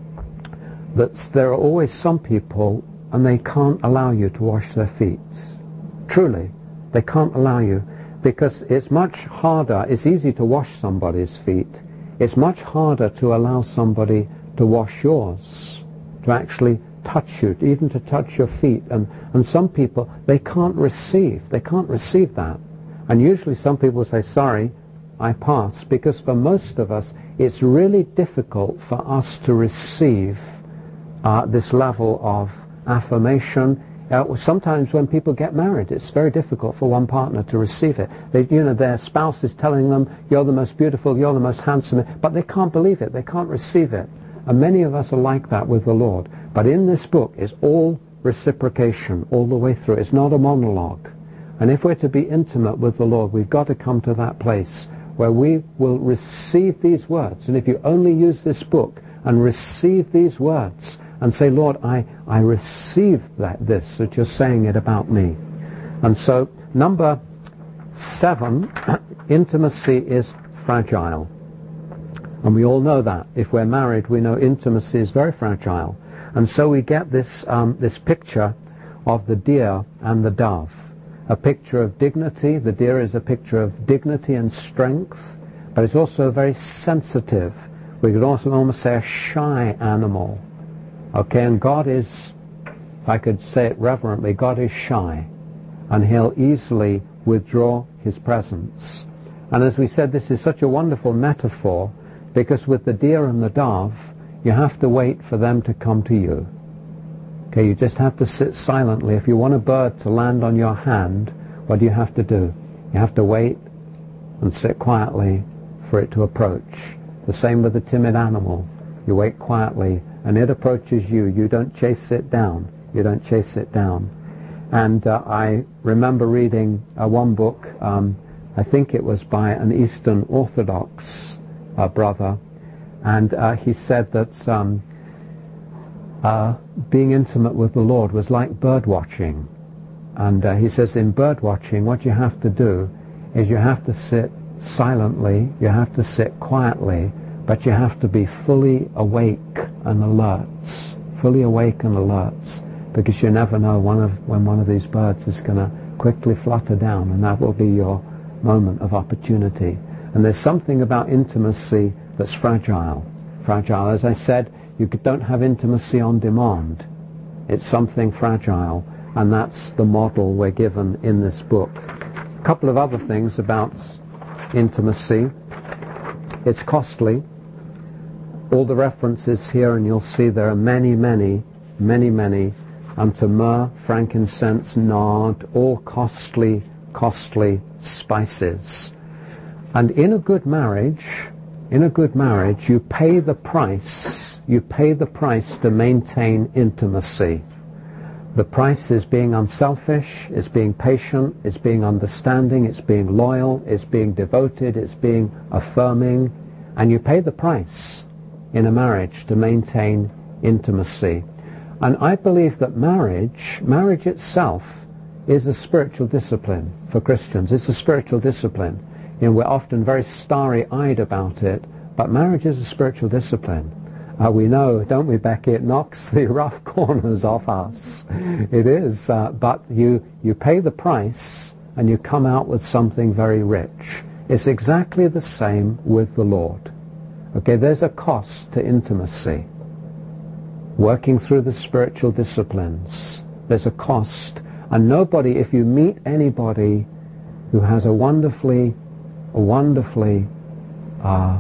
that there are always some people, and they can't allow you to wash their feet. Truly, they can't allow you, because it's much harder. It's easy to wash somebody's feet. It's much harder to allow somebody to wash yours, to actually touch you, even to touch your feet. And, and some people, they can't receive. They can't receive that. And usually some people say, sorry, I pass, because for most of us, it's really difficult for us to receive uh, this level of affirmation. Uh, sometimes when people get married, it's very difficult for one partner to receive it. They, you know, their spouse is telling them, you're the most beautiful, you're the most handsome, but they can't believe it. They can't receive it. And many of us are like that with the Lord. But in this book, it's all reciprocation all the way through. It's not a monologue. And if we're to be intimate with the Lord, we've got to come to that place where we will receive these words. And if you only use this book and receive these words and say, Lord, I, I receive that this, that you're saying it about me. And so, number seven, intimacy is fragile. And we all know that. If we're married, we know intimacy is very fragile. And so we get this, um, this picture of the deer and the dove. A picture of dignity. The deer is a picture of dignity and strength, but it's also very sensitive. We could also almost say a shy animal. Okay, and God is, if I could say it reverently, God is shy, and he'll easily withdraw his presence. And as we said, this is such a wonderful metaphor, because with the deer and the dove, you have to wait for them to come to you. Okay, you just have to sit silently. If you want a bird to land on your hand, what do you have to do? You have to wait and sit quietly for it to approach. The same with the timid animal. You wait quietly, and it approaches you. You don't chase it down. You don't chase it down. And uh, I remember reading uh, one book, um, I think it was by an Eastern Orthodox uh, brother, and uh, he said that um, uh, being intimate with the Lord was like bird watching. And uh, he says in bird watching, what you have to do is you have to sit silently, you have to sit quietly, but you have to be fully awake and alert, fully awake and alert, because you never know one of, when one of these birds is going to quickly flutter down, and that will be your moment of opportunity. And there's something about intimacy that's fragile. Fragile. As I said, you don't have intimacy on demand. It's something fragile, and that's the model we're given in this book. A couple of other things about intimacy. It's costly. All the references here, and you'll see there are many, many, many, many, unto myrrh, frankincense, nard, all costly, costly spices. And in a good marriage, in a good marriage, you pay the price, you pay the price to maintain intimacy. The price is being unselfish, it's being patient, it's being understanding, it's being loyal, it's being devoted, it's being affirming, and you pay the price in a marriage to maintain intimacy. And I believe that marriage, marriage itself, is a spiritual discipline for Christians. It's a spiritual discipline. You know, we're often very starry-eyed about it, but marriage is a spiritual discipline. Uh, we know, don't we, Becky, it knocks the rough corners off us. It is, uh, but you, you pay the price and you come out with something very rich. It's exactly the same with the Lord. Okay, there's a cost to intimacy. Working through the spiritual disciplines, there's a cost. And nobody, if you meet anybody who has a wonderfully, a wonderfully uh,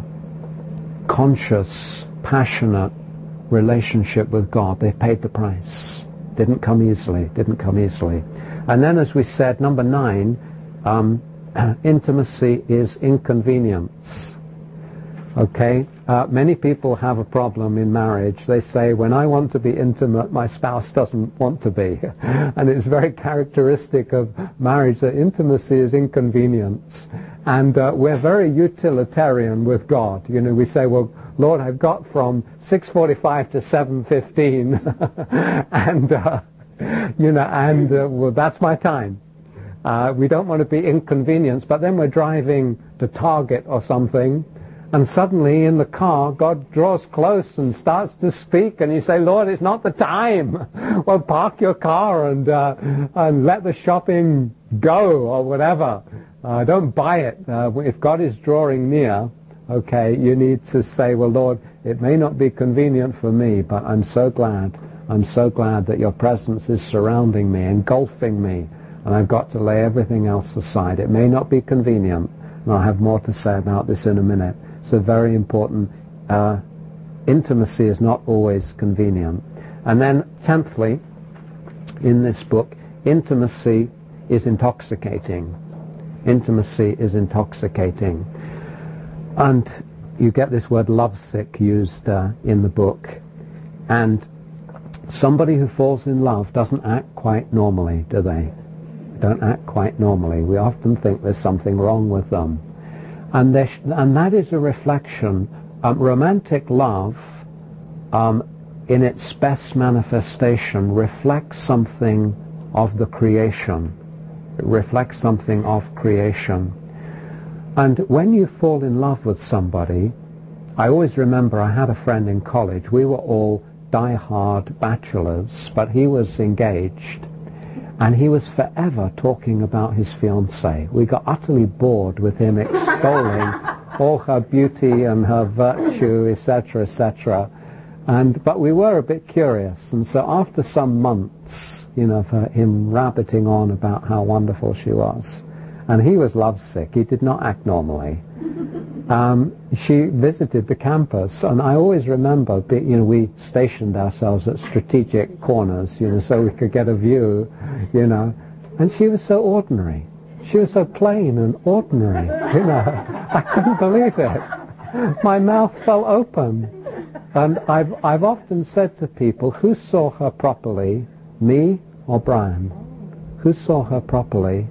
conscious, passionate relationship with God, they've paid the price. Didn't come easily, didn't come easily. And then, as we said, number nine, um, intimacy is inconvenience. Okay, uh, many people have a problem in marriage. They say, when I want to be intimate, my spouse doesn't want to be. And it's very characteristic of marriage that intimacy is inconvenience. And uh, we're very utilitarian with God. You know, we say, well, Lord, I've got from six forty-five to seven fifteen, and, uh, you know, and uh, well, that's my time. Uh, we don't want to be inconvenienced, but then we're driving to Target or something, and suddenly in the car, God draws close and starts to speak, and you say, Lord, it's not the time. Well, park your car and uh, and let the shopping go, or whatever. Uh, don't buy it. Uh, if God is drawing near, okay, you need to say, well, Lord, it may not be convenient for me, but I'm so glad, I'm so glad that your presence is surrounding me, engulfing me, and I've got to lay everything else aside. It may not be convenient, and I'll have more to say about this in a minute. So very important. Uh, intimacy is not always convenient. And then, tenthly, in this book, intimacy is intoxicating. Intimacy is intoxicating. And you get this word lovesick used uh, in the book. And somebody who falls in love doesn't act quite normally, do they? don't act quite normally. We often think there's something wrong with them. And, sh- and that is a reflection. Um, romantic love, um, in its best manifestation, reflects something of the creation. It reflects something of creation. And when you fall in love with somebody, I always remember I had a friend in college. We were all die-hard bachelors, but he was engaged, and he was forever talking about his fiancée. We got utterly bored with him extolling all her beauty and her virtue, et cetera, et cetera. And but we were a bit curious, and so after some months, you know, for him rabbiting on about how wonderful she was, and he was lovesick, he did not act normally. Um, she visited the campus, and I always remember, you know, we stationed ourselves at strategic corners, you know, so we could get a view, you know, and she was so ordinary. She was so plain and ordinary, you know. I couldn't believe it. My mouth fell open. And I've, I've often said to people, who saw her properly, me or Brian? Who saw her properly,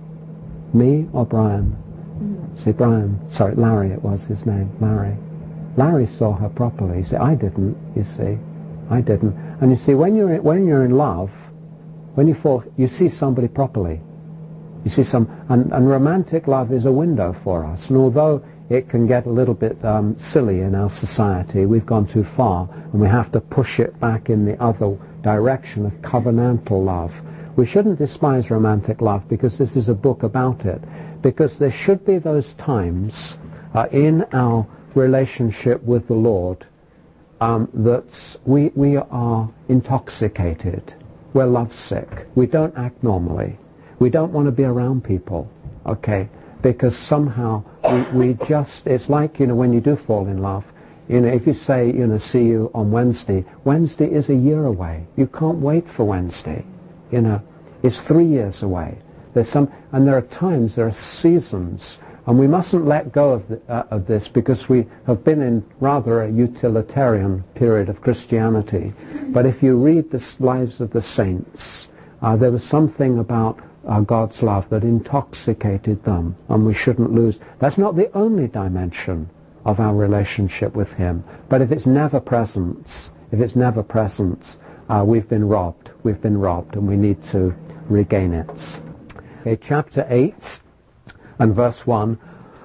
me or Brian? See, Brian, sorry, Larry it was his name, Larry. Larry saw her properly. You see, I didn't, you see. I didn't. And you see, when you're, when you're in love, when you fall, you see somebody properly. You see some, and, and romantic love is a window for us. And although it can get a little bit um, silly in our society, we've gone too far, and we have to push it back in the other direction of covenantal love. We shouldn't despise romantic love, because this is a book about it. Because there should be those times uh, in our relationship with the Lord um, that we, we are intoxicated. We're lovesick. We don't act normally. We don't want to be around people, okay? Because somehow we, we just, it's like, you know, when you do fall in love, you know, if you say, you know, see you on Wednesday, Wednesday is a year away. You can't wait for Wednesday, you know. It's three years away. There's some, and there are times, there are seasons, and we mustn't let go of, the, uh, of this, because we have been in rather a utilitarian period of Christianity. But if you read the lives of the saints, uh, there was something about uh, God's love that intoxicated them, and we shouldn't lose. That's not the only dimension of our relationship with Him, but if it's never present, if it's never present, uh, we've been robbed. We've been robbed, and we need to regain it. Okay, chapter eight and verse one.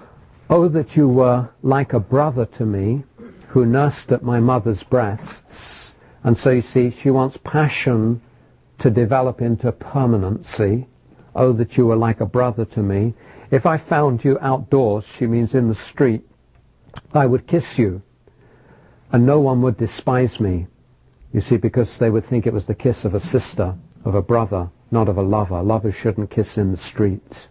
Oh, that you were like a brother to me, who nursed at my mother's breasts. And so you see, she wants passion to develop into permanency. Oh, that you were like a brother to me. If I found you outdoors, she means in the street, I would kiss you, and no one would despise me. You see, because they would think it was the kiss of a sister, of a brother, not of a lover. Lovers shouldn't kiss in the street.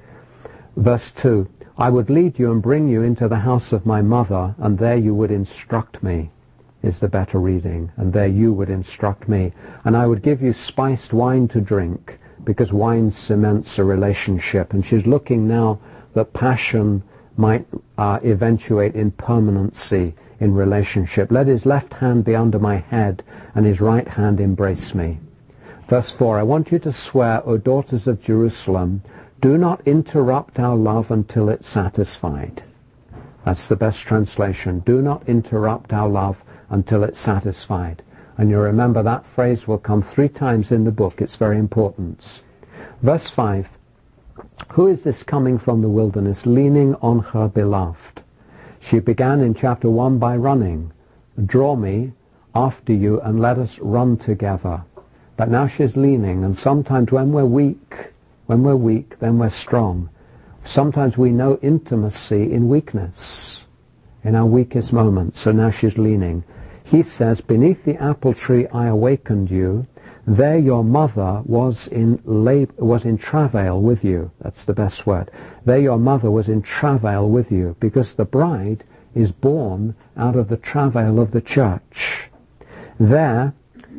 Verse two, I would lead you and bring you into the house of my mother, and there you would instruct me, is the better reading, and there you would instruct me. And I would give you spiced wine to drink, because wine cements a relationship. And she's looking now that passion might uh, eventuate in permanency in relationship. Let his left hand be under my head, and his right hand embrace me. Verse four, I want you to swear, O daughters of Jerusalem, do not interrupt our love until it's satisfied. That's the best translation. Do not interrupt our love until it's satisfied. And you remember that phrase will come three times in the book. It's very important. Verse five, who is this coming from the wilderness, leaning on her beloved? She began in chapter one by running. Draw me after you and let us run together. But now she's leaning, and sometimes when we're weak, when we're weak, then we're strong. Sometimes we know intimacy in weakness, in our weakest moments. So now she's leaning. He says, beneath the apple tree I awakened you. There your mother was in lab- was in travail with you. That's the best word. There your mother was in travail with you, because the bride is born out of the travail of the church. There,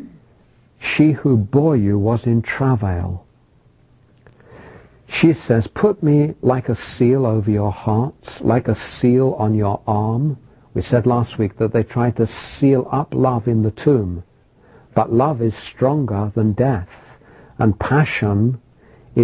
she who bore you was in travail. She says, put me like a seal over your heart, like a seal on your arm. We said last week that they tried to seal up love in the tomb. But love is stronger than death, and passion is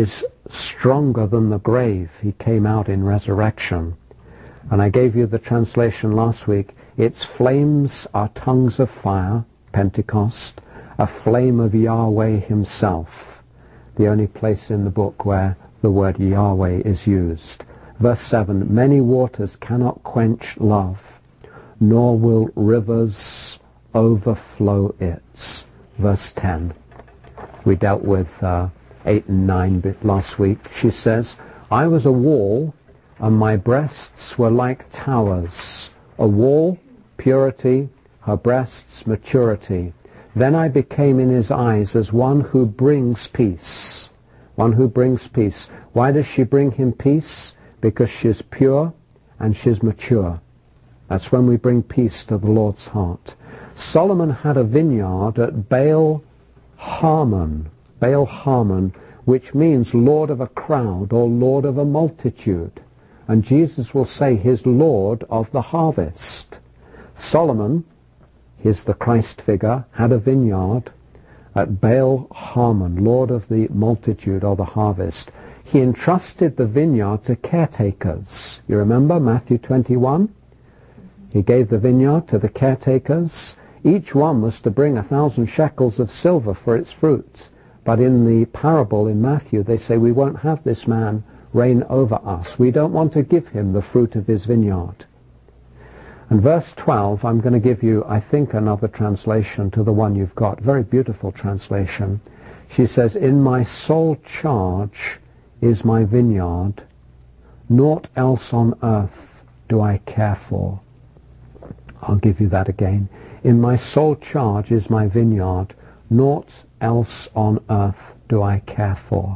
stronger than the grave. He came out in resurrection. And I gave you the translation last week. Its flames are tongues of fire, Pentecost, a flame of Yahweh himself. The only place in the book where the word Yahweh is used. Verse seven, many waters cannot quench love, nor will rivers overflow it. Verse ten. We dealt with uh, eight and nine last week. She says, I was a wall, and my breasts were like towers. A wall, purity, her breasts, maturity. Then I became in his eyes as one who brings peace. One who brings peace. Why does she bring him peace? Because she's pure and she's mature. That's when we bring peace to the Lord's heart. Solomon had a vineyard at Baal Harmon. Baal Harmon, which means Lord of a crowd or Lord of a multitude. And Jesus will say he's Lord of the harvest. Solomon, he's the Christ figure, had a vineyard at Baal Harmon, Lord of the multitude or the harvest. He entrusted the vineyard to caretakers. You remember Matthew twenty-one? He gave the vineyard to the caretakers. Each one was to bring a thousand shekels of silver for its fruit. But in the parable in Matthew, they say, we won't have this man reign over us. We don't want to give him the fruit of his vineyard. And verse twelve, I'm going to give you, I think, another translation to the one you've got. Very beautiful translation. She says, in my sole charge is my vineyard. Naught else on earth do I care for. I'll give you that again. In my sole charge is my vineyard. Naught else on earth do I care for.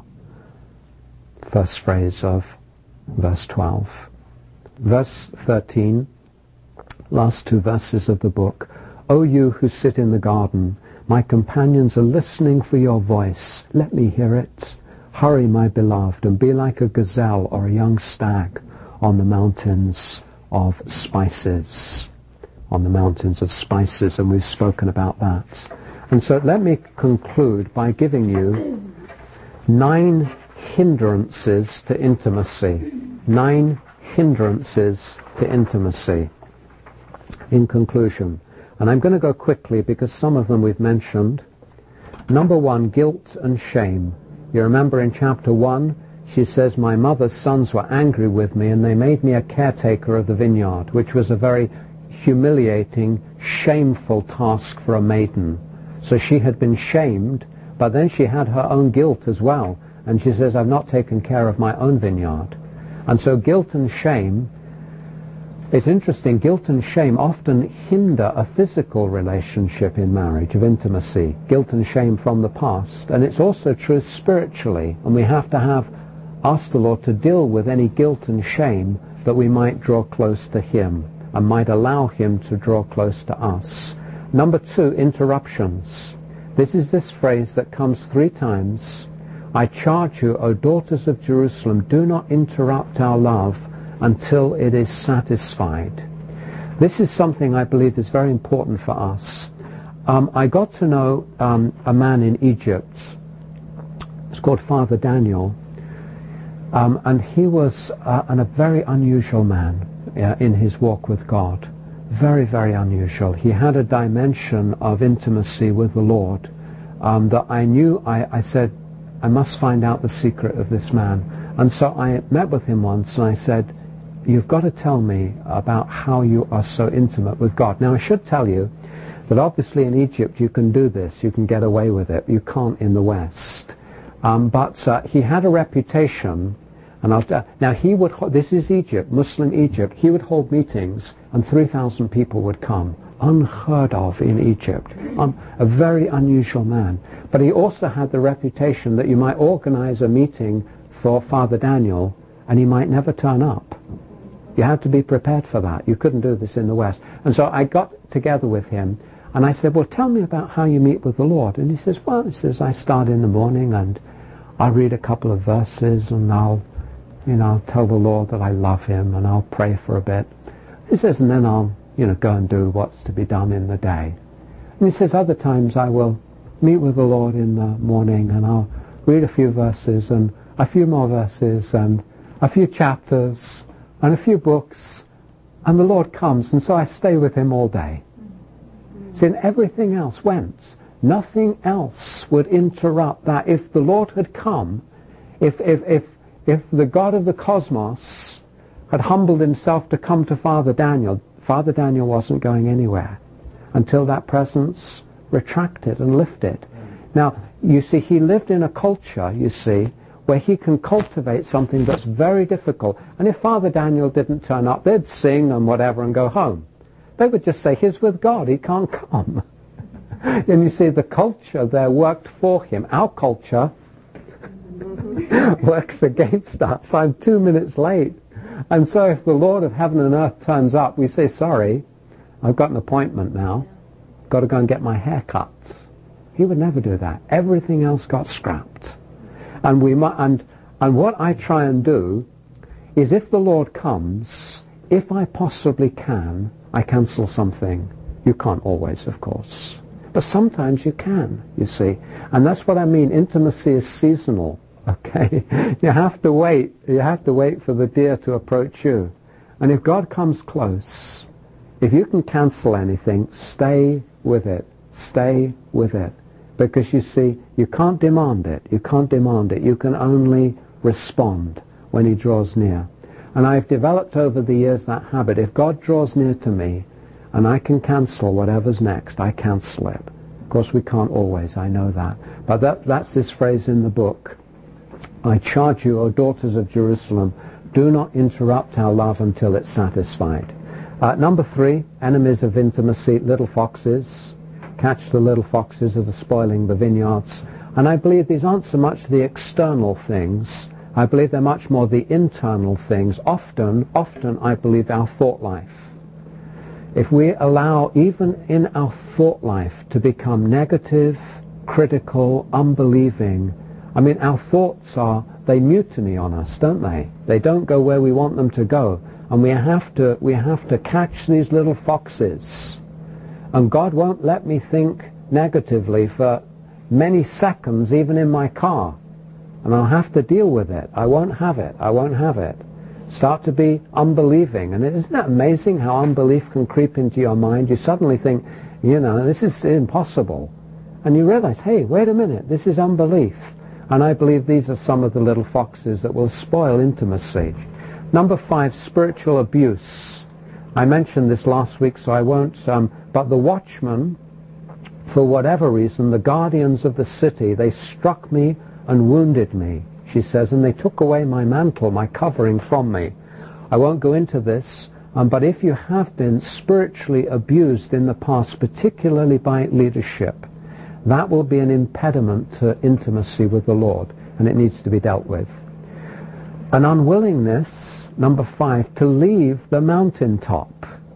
First phrase of verse twelve. Verse thirteen, last two verses of the book. O you who sit in the garden, my companions are listening for your voice. Let me hear it. Hurry, my beloved, and be like a gazelle or a young stag on the mountains of spices. On the mountains of spices, and we've spoken about that. And so let me conclude by giving you nine hindrances to intimacy. Nine hindrances to intimacy. In conclusion, and I'm going to go quickly because some of them we've mentioned. Number one, guilt and shame. You remember in chapter one, she says, my mother's sons were angry with me and they made me a caretaker of the vineyard, which was a very humiliating, shameful task for a maiden. So she had been shamed, but then she had her own guilt as well. And she says, I've not taken care of my own vineyard. And so guilt and shame, it's interesting, guilt and shame often hinder a physical relationship in marriage, of intimacy. Guilt and shame from the past. And it's also true spiritually. And we have to have, ask the Lord to deal with any guilt and shame that we might draw close to him and might allow him to draw close to us. Number two, interruptions. This is this phrase that comes three times. I charge you, O daughters of Jerusalem, do not interrupt our love until it is satisfied. This is something I believe is very important for us. Um, I got to know um, a man in Egypt. It's called Father Daniel. Um, and he was uh, an, a very unusual man uh, in his walk with God. Very, very unusual. He had a dimension of intimacy with the Lord um, that I knew, I, I said, I must find out the secret of this man. And so I met with him once and I said, you've got to tell me about how you are so intimate with God. Now I should tell you that obviously in Egypt you can do this, you can get away with it. You can't in the West. Um, but uh, he had a reputation, and I'll uh, now he would, this is Egypt, Muslim Egypt, he would hold meetings and three thousand people would come. Unheard of in Egypt. Um, a very unusual man. But he also had the reputation that you might organize a meeting for Father Daniel and he might never turn up. You had to be prepared for that. You couldn't do this in the West. And so I got together with him and I said, well, tell me about how you meet with the Lord. And he says, well, he says, I start in the morning and I'll read a couple of verses and I'll, you know, I'll tell the Lord that I love him and I'll pray for a bit. He says, and then I'll, you know, go and do what's to be done in the day. And he says, other times I will meet with the Lord in the morning and I'll read a few verses and a few more verses and a few chapters and a few books, and the Lord comes, and so I stay with him all day. See, and everything else went. Nothing else would interrupt that. If the Lord had come, if, if, if, if the God of the cosmos had humbled himself to come to Father Daniel, Father Daniel wasn't going anywhere until that presence retracted and lifted. Now, you see, he lived in a culture, you see, where he can cultivate something that's very difficult. And if Father Daniel didn't turn up, they'd sing and whatever and go home. They would just say, he's with God, he can't come. And you see, the culture there worked for him. Our culture works against us. I'm two minutes late. And so if the Lord of heaven and earth turns up, we say, sorry, I've got an appointment now. Got to go and get my hair cut. He would never do that. Everything else got scrapped. And we mu- and and what I try and do is, if the Lord comes, if I possibly can, I cancel something. You can't always, of course. But sometimes you can, you see. And that's what I mean. Intimacy is seasonal, okay? You have to wait. You have to wait for the deer to approach you. And if God comes close, if you can cancel anything, stay with it. Stay with it. Because you see, you can't demand it. You can't demand it. You can only respond when he draws near. And I've developed over the years that habit. If God draws near to me and I can cancel whatever's next, I cancel it. Of course, we can't always, I know that. But that, that's this phrase in the book. I charge you, O daughters of Jerusalem, do not interrupt our love until it's satisfied. Uh, number three, enemies of intimacy, little foxes. Catch the little foxes that are spoiling the vineyards. And I believe these aren't so much the external things. I believe they're much more the internal things. Often, often I believe our thought life. If we allow even in our thought life to become negative, critical, unbelieving, I mean, our thoughts are, they mutiny on us, don't they? They don't go where we want them to go. And we have to, we have to catch these little foxes. And God won't let me think negatively for many seconds, even in my car. And I'll have to deal with it. I won't have it. I won't have it. Start to be unbelieving. And isn't that amazing how unbelief can creep into your mind? You suddenly think, you know, this is impossible. And you realize, hey, wait a minute, this is unbelief. And I believe these are some of the little foxes that will spoil intimacy. Number five, spiritual abuse. I mentioned this last week, so I won't, um, but the watchmen, for whatever reason, the guardians of the city, they struck me and wounded me, she says, and they took away my mantle, my covering from me. I won't go into this, um, but if you have been spiritually abused in the past, particularly by leadership, that will be an impediment to intimacy with the Lord, and it needs to be dealt with. An unwillingness, number five, to leave the mountaintop.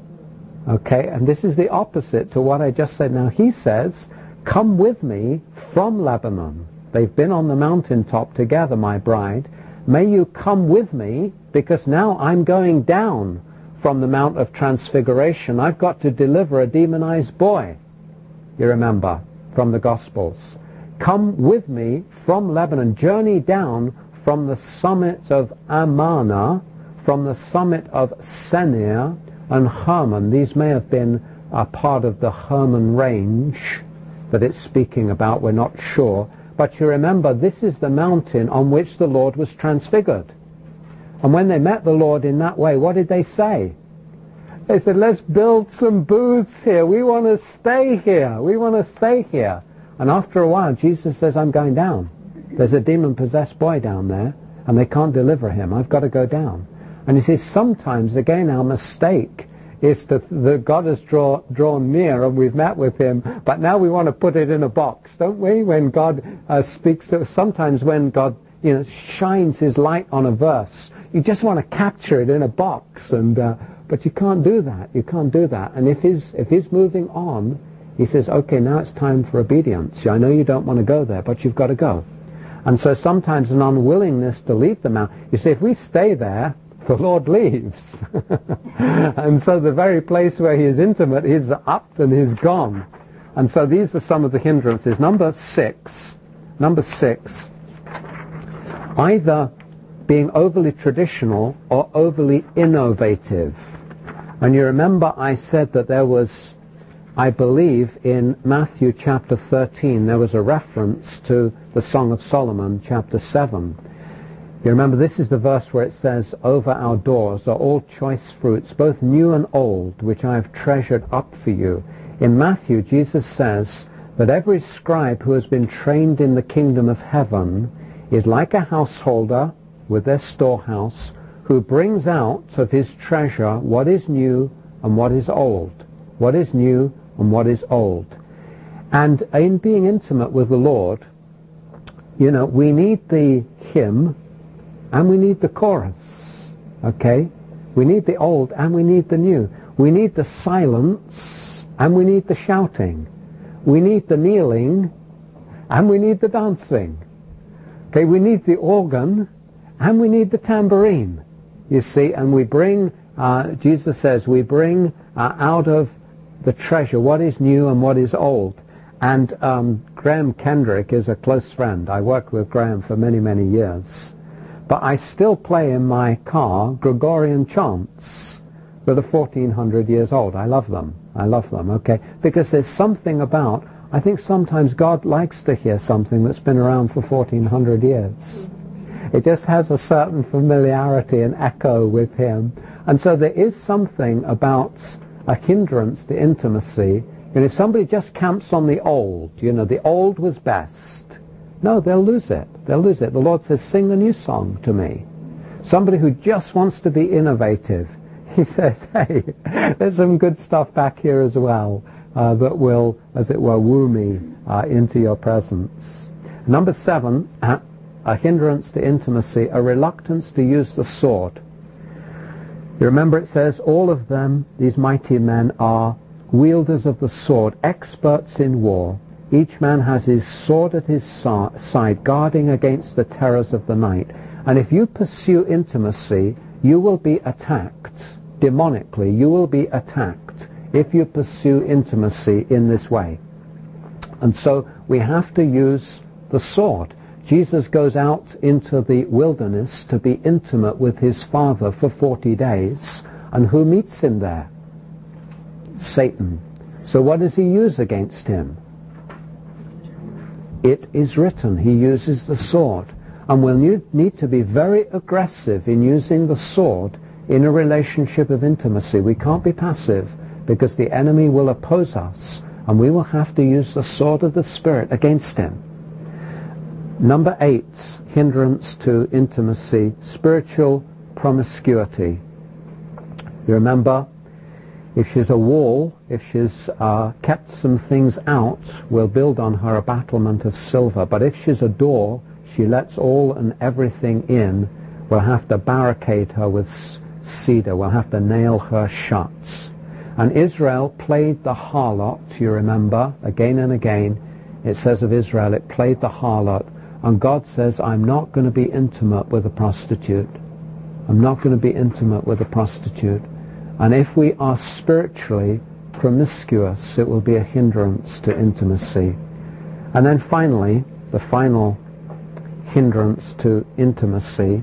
Okay, and this is the opposite to what I just said. Now he says, come with me from Lebanon. They've been on the mountaintop together, my bride. May you come with me, because now I'm going down from the Mount of Transfiguration. I've got to deliver a demonized boy. You remember, from the Gospels. Come with me from Lebanon. Journey down from the summit of Amana, from the summit of Senir and Hermon. These may have been a part of the Hermon range that it's speaking about. We're not sure. But you remember, this is the mountain on which the Lord was transfigured. And when they met the Lord in that way, what did they say? They said, let's build some booths here. We want to stay here. We want to stay here. And after a while, Jesus says, I'm going down. There's a demon-possessed boy down there, and they can't deliver him. I've got to go down. And he says, sometimes, again, our mistake is that the God has draw, drawn near and we've met with him, but now we want to put it in a box, don't we? When God uh, speaks, sometimes when God, you know, shines his light on a verse, you just want to capture it in a box, and uh, but you can't do that. You can't do that. And if he's if he's moving on, he says, okay, now it's time for obedience. I know you don't want to go there, but you've got to go. And so sometimes an unwillingness to leave the mountain. You see, if we stay there, the Lord leaves. And so the very place where he is intimate, he's up and he's gone. And so these are some of the hindrances. Number six, number six, either being overly traditional or overly innovative. And you remember I said that there was, I believe, in Matthew chapter thirteen, there was a reference to the Song of Solomon, chapter seven. You remember this is the verse where it says, over our doors are all choice fruits, both new and old, which I have treasured up for you. In Matthew, Jesus says that every scribe who has been trained in the kingdom of heaven is like a householder with their storehouse, who brings out of his treasure what is new and what is old. What is new and what is old. And in being intimate with the Lord, you know, we need the hymn and we need the chorus, okay? We need the old and we need the new. We need the silence and we need the shouting. We need the kneeling and we need the dancing. Okay, we need the organ and we need the tambourine, you see, and we bring, uh, Jesus says, we bring uh, out of the treasure what is new and what is old. And um, Graham Kendrick is a close friend. I worked with Graham for many, many years. But I still play in my car Gregorian chants that are fourteen hundred years old. I love them. I love them, okay? Because there's something about, I think sometimes God likes to hear something that's been around for fourteen hundred years. It just has a certain familiarity and echo with him. And so there is something about a hindrance to intimacy. And if somebody just camps on the old, you know, the old was best, no, they'll lose it. They'll lose it. The Lord says, sing a new song to me. Somebody who just wants to be innovative, he says, hey, there's some good stuff back here as well uh, that will, as it were, woo me uh, into your presence. Number seven, uh, a hindrance to intimacy, a reluctance to use the sword. You remember it says, all of them, these mighty men, are wielders of the sword, experts in war. Each man has his sword at his side, guarding against the terrors of the night. And if you pursue intimacy, you will be attacked. Demonically, you will be attacked if you pursue intimacy in this way. And so we have to use the sword. Jesus goes out into the wilderness to be intimate with his Father for forty days. And who meets him there? Satan. So what does he use against him? It is written. He uses the sword. And we'll need to be very aggressive in using the sword in a relationship of intimacy. We can't be passive because the enemy will oppose us and we will have to use the sword of the Spirit against him. Number eight, hindrance to intimacy, spiritual promiscuity. You remember, if she's a wall, if she's uh, kept some things out, we'll build on her a battlement of silver. But if she's a door, she lets all and everything in, we'll have to barricade her with cedar. We'll have to nail her shut. And Israel played the harlot, you remember, again and again. It says of Israel, it played the harlot. And God says, I'm not going to be intimate with a prostitute. I'm not going to be intimate with a prostitute. And if we are spiritually promiscuous, it will be a hindrance to intimacy. And then finally, the final hindrance to intimacy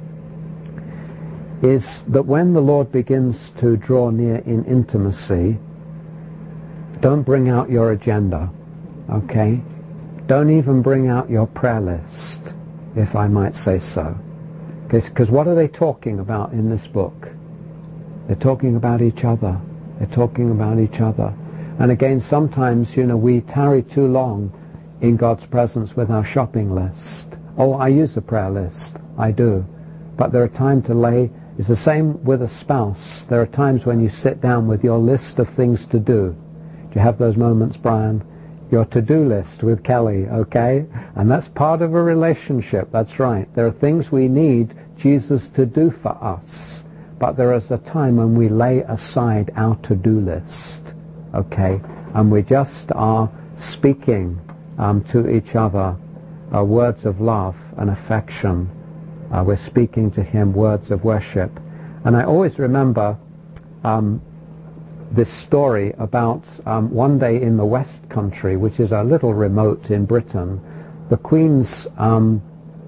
is that when the Lord begins to draw near in intimacy, don't bring out your agenda, okay? Don't even bring out your prayer list, if I might say so. Because what are they talking about in this book? They're talking about each other. They're talking about each other. And again, sometimes, you know, we tarry too long in God's presence with our shopping list. Oh, I use a prayer list. I do. But there are times to lay. It's the same with a spouse. There are times when you sit down with your list of things to do. Do you have those moments, Brian? Your to-do list with Kelly, okay? And that's part of a relationship. That's right. There are things we need Jesus to do for us. But there is a time when we lay aside our to-do list, okay? And we just are speaking um, to each other uh, words of love and affection. Uh, we're speaking to him words of worship. And I always remember um, this story about um, one day in the West Country, which is a little remote in Britain. The Queen's um,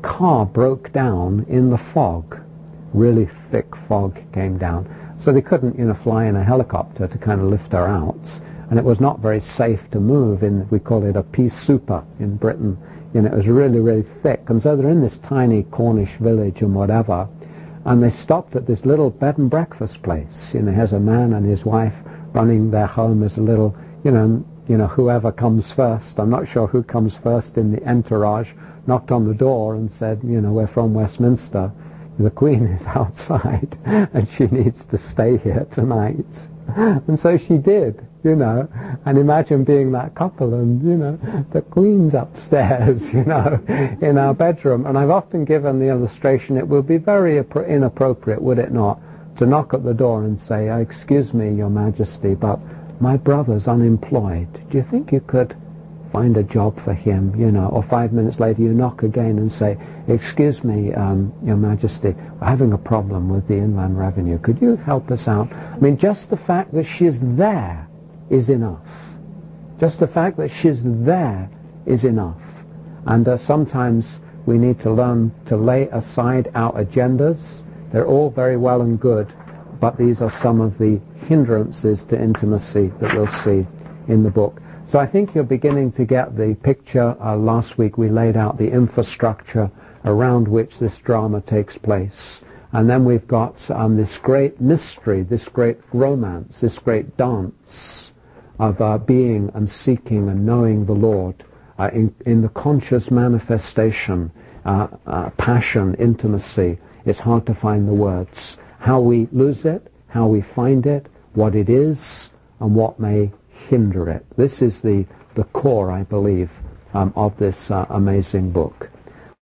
car broke down in the fog. Really thick fog came down. So they couldn't, you know, fly in a helicopter to kind of lift her out. And it was not very safe to move in, we call it a pea souper in Britain. You know, it was really, really thick. And so they're in this tiny Cornish village and whatever. And they stopped at this little bed and breakfast place. You know, has a man and his wife running their home as a little, you know, you know, whoever comes first. I'm not sure who comes first in the entourage, knocked on the door and said, you know, we're from Westminster. The Queen is outside and she needs to stay here tonight. And so she did, you know. And imagine being that couple and, you know, the Queen's upstairs, you know, in our bedroom. And I've often given the illustration, it would be very inappropriate, would it not, to knock at the door and say, oh, excuse me, Your Majesty, but my brother's unemployed. Do you think you could find a job for him, you know? Or five minutes later you knock again and say, excuse me, um, Your Majesty, we're having a problem with the Inland Revenue. Could you help us out? I mean, just the fact that she's there is enough. Just the fact that she's there is enough. And uh, sometimes we need to learn to lay aside our agendas. They're all very well and good, but these are some of the hindrances to intimacy that we'll see in the book. So I think you're beginning to get the picture. Uh, last week we laid out the infrastructure around which this drama takes place. And then we've got um, this great mystery, this great romance, this great dance of uh, being and seeking and knowing the Lord uh, in, in the conscious manifestation, uh, uh, passion, intimacy. It's hard to find the words. How we lose it, how we find it, what it is, and what may hinder it. This is the, the core, I believe, um, of this uh, amazing book.